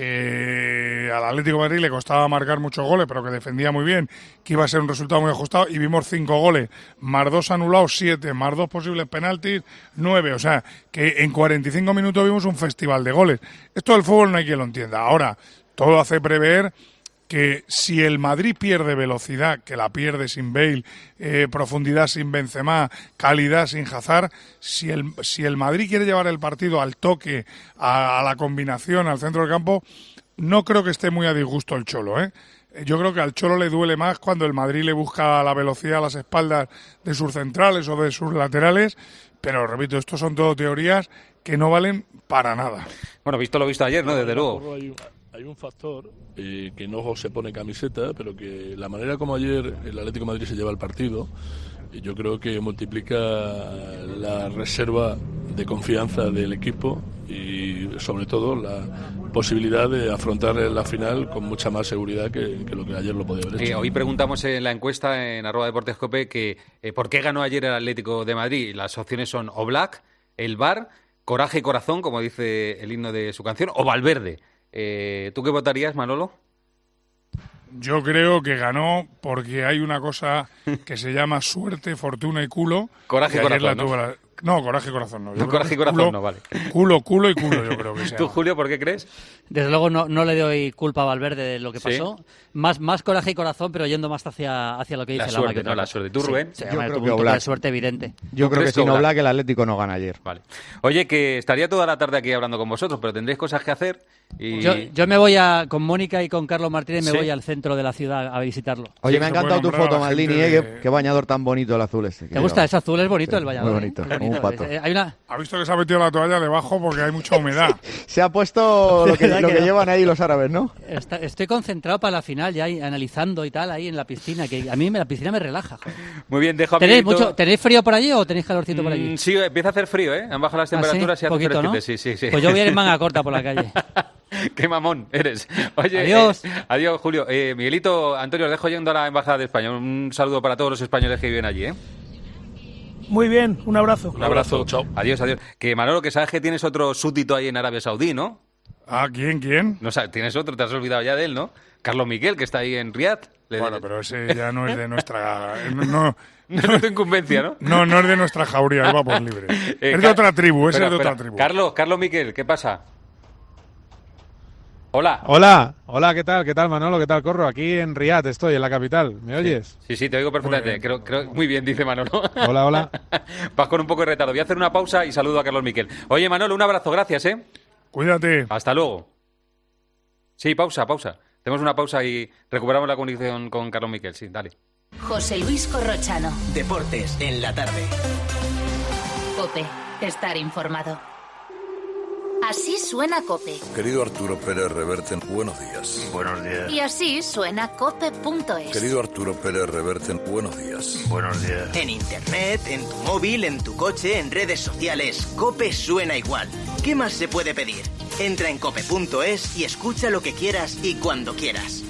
que al Atlético de Madrid le costaba marcar muchos goles, pero que defendía muy bien, que iba a ser un resultado muy ajustado, y vimos cinco goles, más dos anulados, siete, más dos posibles penaltis, nueve. O sea, que en cuarenta y cinco minutos vimos un festival de goles. Esto del fútbol no hay quien lo entienda. Ahora, todo hace prever que si el Madrid pierde velocidad, que la pierde sin Bale, eh, profundidad sin Benzema, calidad sin Hazard, si el, si el Madrid quiere llevar el partido al toque, a, a la combinación, al centro del campo, no creo que esté muy a disgusto el Cholo, ¿eh? Yo creo que al Cholo le duele más cuando el Madrid le busca la velocidad a las espaldas de sus centrales o de sus laterales, pero repito, esto son todo teorías que no valen para nada. Bueno, visto lo visto ayer, ¿no? Desde luego. Hay un factor eh, que no se pone camiseta, pero que la manera como ayer el Atlético de Madrid se lleva el partido, yo creo que multiplica la reserva de confianza del equipo y sobre todo la posibilidad de afrontar la final con mucha más seguridad que, que lo que ayer lo podía haber hecho. Eh, hoy preguntamos en la encuesta en arroba Deportes Cope que eh, ¿por qué ganó ayer el Atlético de Madrid? Las opciones son Oblak, el V A R, Coraje y Corazón, como dice el himno de su canción, o Valverde. Eh, ¿Tú qué votarías, Manolo? Yo creo que ganó porque hay una cosa que se llama suerte, fortuna y culo. Coraje y corazón, ¿no? La... No, coraje y corazón no. Yo coraje y corazón culo, no, vale. Culo, culo y culo yo creo que sea. ¿Tú, Julio, por qué crees? Desde luego no, no le doy culpa a Valverde de lo que ¿Sí? pasó. Más, más coraje y corazón, pero yendo más hacia, hacia lo que dice la la suerte, máquina. No, la suerte. ¿Tú, Rubén? Sí, yo creo que un Oblak. de suerte evidente. Yo creo que sin Oblak? Oblak el Atlético no gana ayer. Vale. Oye, que estaría toda la tarde aquí hablando con vosotros, pero tendréis cosas que hacer y... Yo, yo me voy a, con Mónica y con Carlos Martínez, me ¿Sí? voy al centro de la ciudad a visitarlo. Oye, Sí, me ha se encantado puede tu nombrar foto, a la Maldini, gente ¿eh? de- qué, qué bañador tan bonito el azul ese. ¿Te gusta? Es azul, es bonito Sí, el vallador. muy ¿eh? bonito, Muy como un pato. Eh, Hay una... Ha visto que se ha metido la toalla debajo porque hay mucha humedad. Se ha puesto lo que, ¿Verdad lo que que no? llevan ahí los árabes, ¿no? Está- estoy concentrado para la final ya ahí, analizando y tal ahí en la piscina, que a mí me- la piscina me relaja. Joder. Muy bien, dejo a ¿Tenéis, Miguelito- mucho, ¿Tenéis frío por allí o tenéis calorcito por allí? Mm, sí, empieza a hacer frío, ¿eh? Han bajado las ¿Ah, sí? temperaturas y hace Poquito, ¿no? fresquete. Sí, sí, sí. Pues yo voy a ir en manga corta por la calle. Qué mamón eres. Oye, Adiós. eh, adiós, Julio. Eh, Miguelito, Antonio, os dejo yendo a la Embajada de España. Un saludo para todos los españoles que viven allí, ¿eh? Muy bien, un abrazo. Un abrazo. Chao. Adiós, adiós. Que Manolo, que sabes que tienes otro súbdito ahí en Arabia Saudí, ¿no? Ah, ¿quién, quién? No sabes, tienes otro, te has olvidado ya de él, ¿no? Carlos Miguel, que está ahí en Riad. Le- Bueno, pero ese ya no es de nuestra... No, no, No es de tu incumbencia, ¿no? no, no es de nuestra jauría, él va por libre. Eh, es de Car- otra tribu, ese Espera, es de otra espera. tribu. Carlos, Carlos Miguel, ¿qué pasa? Hola. Hola, hola, ¿qué tal? ¿Qué tal, Manolo? ¿Qué tal, Corro? Aquí en Riad estoy, en la capital. ¿Me oyes? Sí, sí, te oigo perfectamente. Muy bien. Creo, creo, muy bien, dice Manolo. Hola, hola. Vas con un poco de retardo. Voy a hacer una pausa y saludo a Carlos Miquel. Oye, Manolo, un abrazo, gracias, ¿eh? Cuídate. Hasta luego. Sí, pausa, pausa. Tenemos una pausa y recuperamos la comunicación con Carlos Miquel. Sí, dale. José Luis Corrochano. Deportes en la tarde. COPE. Estar informado. Así suena COPE. Querido Arturo Pérez Reverte, buenos días. Buenos días. Y así suena cope punto es. Querido Arturo Pérez Reverte, buenos días. Buenos días. En internet, en tu móvil, en tu coche, en redes sociales, COPE suena igual. ¿Qué más se puede pedir? Entra en cope punto es y escucha lo que quieras y cuando quieras.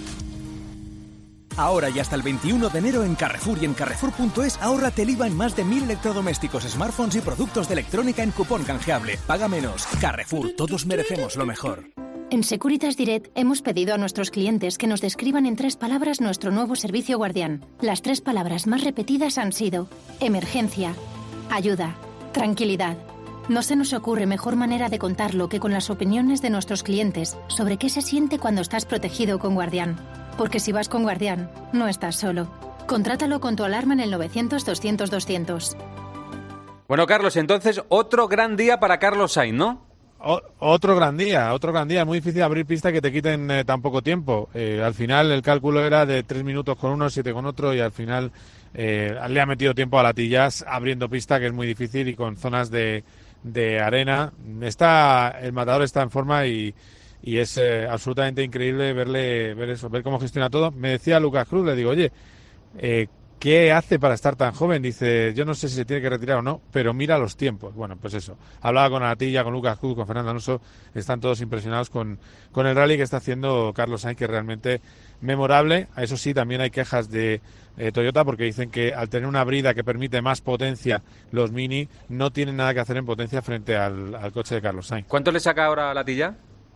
Ahora y hasta el veintiuno de enero en Carrefour y en Carrefour punto es ahórrate el I V A en más de mil electrodomésticos, smartphones y productos de electrónica en cupón canjeable. Paga menos. Carrefour, todos merecemos lo mejor. En Securitas Direct hemos pedido a nuestros clientes que nos describan en tres palabras nuestro nuevo servicio Guardián. Las tres palabras más repetidas han sido emergencia, ayuda, tranquilidad. No se nos ocurre mejor manera de contarlo que con las opiniones de nuestros clientes sobre qué se siente cuando estás protegido con Guardián. Porque si vas con Guardián, no estás solo. Contrátalo con tu alarma en el novecientos doscientos doscientos. Bueno, Carlos, entonces otro gran día para Carlos Sainz, ¿no? O, otro gran día, otro gran día. Muy difícil abrir pista que te quiten eh, tan poco tiempo. Eh, al final el cálculo era de tres minutos con uno, siete con otro y al final eh, le ha metido tiempo a Latillas abriendo pista, que es muy difícil y con zonas de, de arena. Está, el matador está en forma y, y es eh, absolutamente increíble verle, ver eso, ver cómo gestiona todo. Me decía Lucas Cruz, le digo, oye, eh, ¿qué hace para estar tan joven? Dice, yo no sé si se tiene que retirar o no, pero mira los tiempos. Bueno, pues eso. Hablaba con Anatilla, con Lucas Cruz, con Fernando Alonso. Están todos impresionados con, con el rally que está haciendo Carlos Sainz, que es realmente memorable. A eso sí, también hay quejas de eh, Toyota, porque dicen que al tener una brida que permite más potencia, los Mini no tienen nada que hacer en potencia frente al, al coche de Carlos Sainz. ¿Cuánto le saca ahora a Latilla?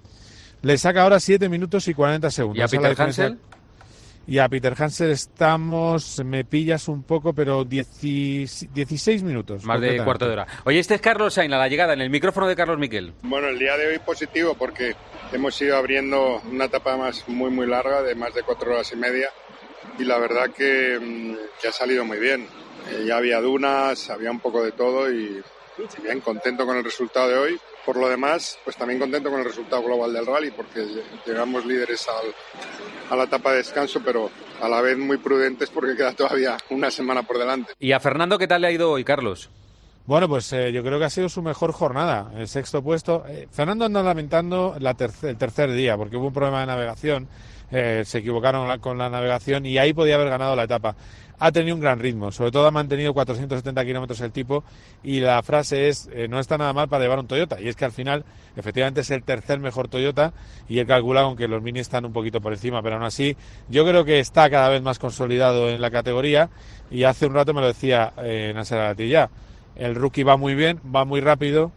Le saca ahora siete minutos y cuarenta segundos. ¿Y a Peter Hansel? Y a Peter Hansel estamos, me pillas un poco, pero dieciséis minutos. Más de cuarto de hora. Oye, este es Carlos Sainz, a la llegada, en el micrófono de Carlos Miquel. Bueno, el día de hoy positivo porque hemos ido abriendo una etapa más muy muy larga, de más de cuatro horas y media, y la verdad que, que ha salido muy bien. Eh, ya había dunas, había un poco de todo y bien, contento con el resultado de hoy. Por lo demás, pues también contento con el resultado global del rally, porque llegamos líderes al, a la etapa de descanso, pero a la vez muy prudentes porque queda todavía una semana por delante. ¿Y a Fernando qué tal le ha ido hoy, Carlos? Bueno, pues eh, yo creo que ha sido su mejor jornada, el sexto puesto. Eh, Fernando anda lamentando la tercer, el tercer día, porque hubo un problema de navegación, eh, se equivocaron la, con la navegación y ahí podía haber ganado la etapa. Ha tenido un gran ritmo, sobre todo ha mantenido cuatrocientos setenta kilómetros el tipo y la frase es, eh, no está nada mal para llevar un Toyota, y es que al final efectivamente es el tercer mejor Toyota y él calcula con que los Mini están un poquito por encima, pero aún así yo creo que está cada vez más consolidado en la categoría y hace un rato me lo decía eh, Nasser Al-Attiyah, el rookie va muy bien, va muy rápido,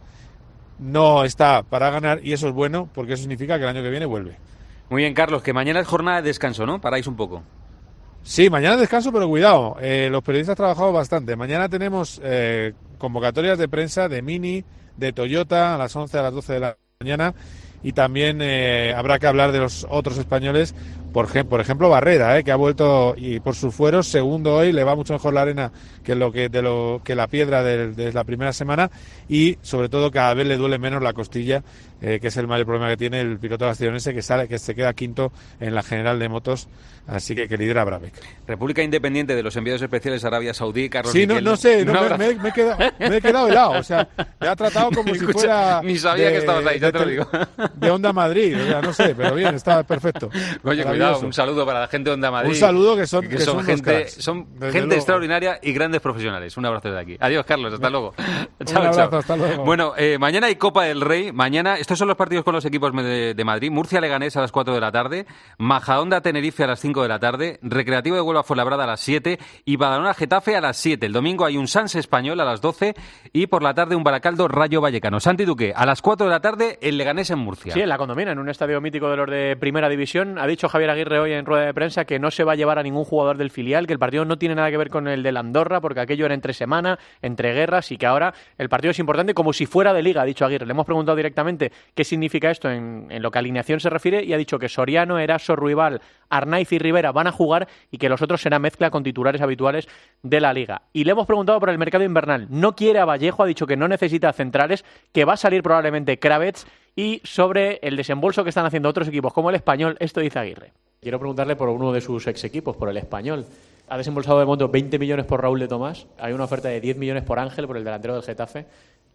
no está para ganar y eso es bueno porque eso significa que el año que viene vuelve. Muy bien, Carlos, que mañana es jornada de descanso, ¿no? Paráis un poco. Sí, mañana descanso, pero cuidado, eh, los periodistas trabajamos bastante. Mañana tenemos eh, convocatorias de prensa de Mini, de Toyota, a las once, a las doce de la mañana, y también eh, habrá que hablar de los otros españoles, por, por ejemplo Barrera, eh, que ha vuelto y por sus fueros, segundo hoy, le va mucho mejor la arena que lo que de lo que la piedra de, de la primera semana, y sobre todo cada vez le duele menos la costilla, eh, que es el mayor problema que tiene el piloto bastionense, que sale que se queda quinto en la general de motos, así que que lidera Brabec. República Independiente de los Enviados Especiales a Arabia Saudí, Carlos Sí, Miquel, no, no sé, no, me, me, me, he quedado, me he quedado helado, o sea, me ha tratado como si Escucha, fuera ni sabía de, que estabas ahí, ya de, te lo digo. De Onda Madrid, o sea, no sé, pero bien, está perfecto. Oye, cuidado, un saludo para la gente de Onda Madrid. Un saludo que son, que que son, son gente, son gente luego. extraordinaria y grandes profesionales. Un abrazo desde aquí. Adiós, Carlos, hasta luego. Un chao, abrazo, chao. hasta luego. Bueno, eh, mañana hay Copa del Rey. Mañana, estos son los partidos con los equipos de, de Madrid. Murcia Leganés a las cuatro de la tarde, Majadahonda Tenerife a las cinco de la tarde, Recreativo de Huelva Fuenlabrada a las siete y Badalona Getafe a las siete. El domingo hay un Sanse Español a las doce y por la tarde un Baracaldo Rayo Vallecano. Santi Duque, a las cuatro de la tarde el Leganés en Murcia. Sí, en la Condomina, en un estadio mítico de los de Primera División. Ha dicho Javier Aguirre hoy en rueda de prensa que no se va a llevar a ningún jugador del filial, que el partido no tiene nada que ver con el de la Andorra, porque aquello era entre semana, entre guerras, y que ahora el partido es importante como si fuera de liga, ha dicho Aguirre. Le hemos preguntado directamente qué significa esto en, en lo que a alineación se refiere y ha dicho que Soriano, Eraso, Ruibal, Arnaiz y Rivera van a jugar y que los otros serán mezcla con titulares habituales de la liga. Y le hemos preguntado por el mercado invernal. No quiere a Vallejo, ha dicho que no necesita centrales, que va a salir probablemente Kravets, y sobre el desembolso que están haciendo otros equipos como el Español, esto dice Aguirre. Quiero preguntarle por uno de sus ex equipos, por el Español. Ha desembolsado de momento veinte millones por Raúl de Tomás, hay una oferta de diez millones por Ángel, por el delantero del Getafe.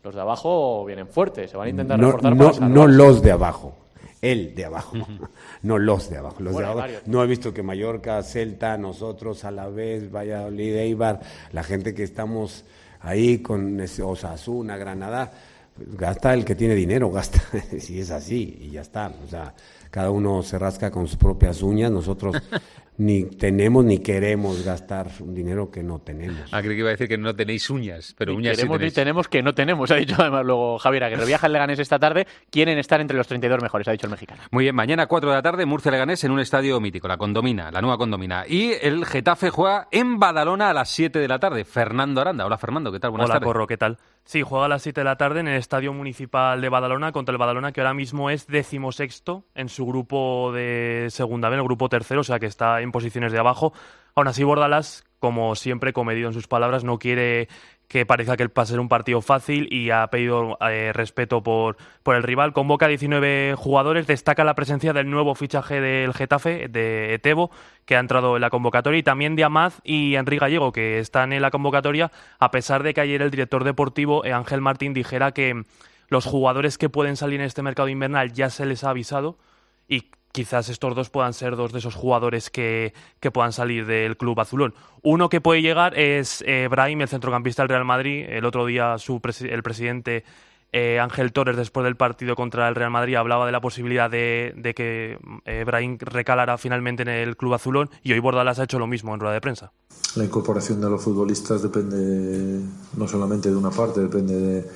los de abajo vienen fuertes, se van a intentar no, reforzar no, para salvar. no los de abajo, el de abajo, uh-huh. no los de abajo. Los bueno, de abajo. No he visto que Mallorca, Celta, nosotros, Alavés, Valladolid, Eibar, la gente que estamos ahí con Osasuna, Granada, pues gasta el que tiene dinero, gasta, si es así, y ya está. O sea, cada uno se rasca con sus propias uñas, nosotros... ni tenemos ni queremos gastar un dinero que no tenemos. Ah, creí que iba a decir que no tenéis uñas, pero ni uñas queremos, sí tenéis. Ni tenemos que no tenemos, ha dicho además luego Javier Aguirre. Viaja el Leganés esta tarde, quieren estar entre los treinta y dos mejores, ha dicho el mexicano. Muy bien, mañana cuatro de la tarde, Murcia-Leganés en un estadio mítico, la Condomina, la nueva Condomina. Y el Getafe juega en Badalona a las siete de la tarde. Fernando Aranda. Hola, Fernando, ¿qué tal? Buenas Hola, tardes. Hola, Corro, ¿qué tal? Sí, juega a las siete de la tarde en el Estadio Municipal de Badalona contra el Badalona, que ahora mismo es decimosexto en su grupo de segunda B, en el grupo tercero, o sea que está en posiciones de abajo. Aún así, Bordalás, como siempre, comedido en sus palabras, no quiere que parezca que va a ser un partido fácil y ha pedido eh, respeto por, por el rival. Convoca a diecinueve jugadores, destaca la presencia del nuevo fichaje del Getafe, de Etebo, que ha entrado en la convocatoria, y también de Amaz y Enrique Gallego, que están en la convocatoria, a pesar de que ayer el director deportivo, eh, Ángel Martín, dijera que los jugadores que pueden salir en este mercado invernal ya se les ha avisado, y quizás estos dos puedan ser dos de esos jugadores que, que puedan salir del club azulón. Uno que puede llegar es eh, Brahim, el centrocampista del Real Madrid. El otro día su presi- el presidente eh, Ángel Torres, después del partido contra el Real Madrid, hablaba de la posibilidad de, de que eh, Brahim recalara finalmente en el club azulón, y hoy Bordalás ha hecho lo mismo en rueda de prensa. La incorporación de los futbolistas depende no solamente de una parte, depende de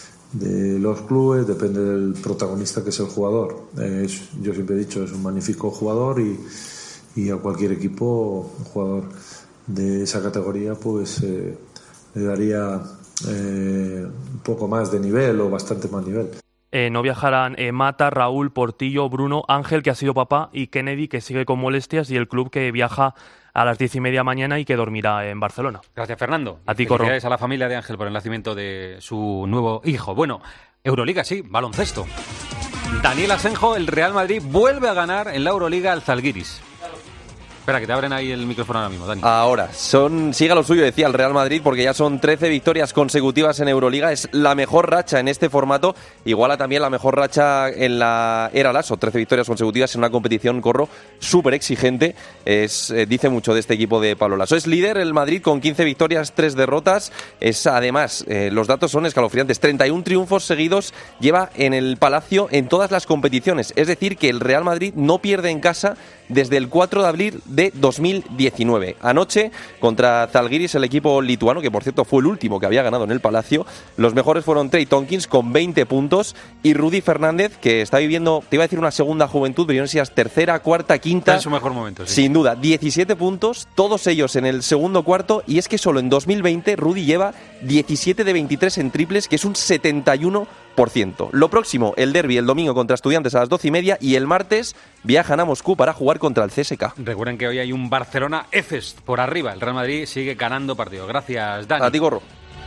de los clubes, depende del protagonista, que es el jugador. Es, yo siempre he dicho, es un magnífico jugador, y, y a cualquier equipo, un jugador de esa categoría, pues eh, le daría eh, un poco más de nivel o bastante más nivel. Eh, no viajarán eh, Mata, Raúl, Portillo, Bruno, Ángel, que ha sido papá, y Kennedy, que sigue con molestias, y el club que viaja a las diez y media mañana y que dormirá en Barcelona. Gracias, Fernando. A ti, Corro. Felicidades a la familia de Ángel por el nacimiento de su nuevo hijo. Bueno, Euroliga sí, baloncesto. Daniel Asenjo, el Real Madrid vuelve a ganar en la Euroliga al Zalgiris. Espera, que te abren ahí el micrófono ahora mismo, Dani. Ahora, son, siga lo suyo, decía el Real Madrid, porque ya son trece victorias consecutivas en Euroliga. Es la mejor racha en este formato. Iguala también la mejor racha en la era Lasso. trece victorias consecutivas en una competición, Corro, súper exigente. Es, eh, dice mucho de este equipo de Pablo Lasso. Es líder el Madrid con quince victorias, tres derrotas. Es, además, eh, los datos son escalofriantes. treinta y uno triunfos seguidos lleva en el Palacio en todas las competiciones. Es decir, que el Real Madrid no pierde en casa desde el cuatro de abril de dos mil diecinueve. Anoche, contra Zalgiris, el equipo lituano, que por cierto fue el último que había ganado en el Palacio, los mejores fueron Trey Tonkins con veinte puntos y Rudy Fernández, que está viviendo, te iba a decir una segunda juventud, pero yo no sé si es tercera, cuarta, quinta. Está en su mejor momento, sí. Sin duda, diecisiete puntos, todos ellos en el segundo cuarto, y es que solo en dos mil veinte Rudy lleva diecisiete de veintitrés en triples, que es un setenta y uno por ciento. Lo próximo, el derbi el domingo contra Estudiantes a las doce y media, y el martes viajan a Moscú para jugar contra el C S K. Recuerden que hoy hay un Barcelona-Efes por arriba. El Real Madrid sigue ganando partidos. Gracias, Dani. A ti, Gorro.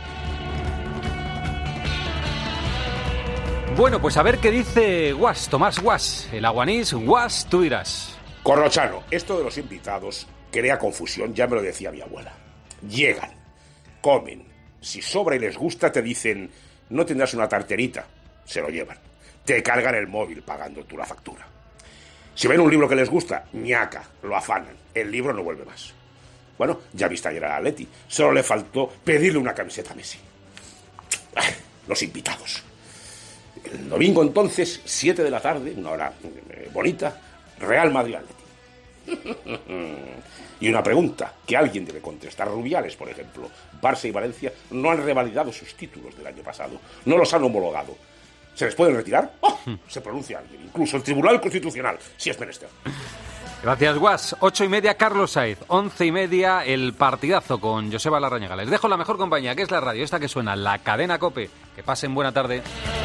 Bueno, pues a ver qué dice Guas, Tomás Guas, el aguanís. Guas, tú dirás. Corrochano, esto de los invitados crea confusión, ya me lo decía mi abuela. Llegan, comen, si sobra y les gusta te dicen, no tendrás una tarterita, se lo llevan. Te cargan el móvil pagando tú la factura. Si ven un libro que les gusta, ñaca, lo afanan, el libro no vuelve más. Bueno, ya viste ayer al Atleti, solo le faltó pedirle una camiseta a Messi. Ay, los invitados. El domingo entonces, siete de la tarde, una hora eh, bonita, Real Madrid-Atleti. Y una pregunta que alguien debe contestar. Rubiales, por ejemplo. Barça y Valencia no han revalidado sus títulos del año pasado. No los han homologado. ¿Se les pueden retirar? ¡Oh! Se pronuncia alguien. Incluso el Tribunal Constitucional, si es menester. Gracias, Guas. Ocho y media, Carlos Sainz. Once y media, el partidazo con Joseba Larrañaga. Les dejo la mejor compañía, que es la radio. Esta que suena, la cadena COPE. Que pasen buena tarde.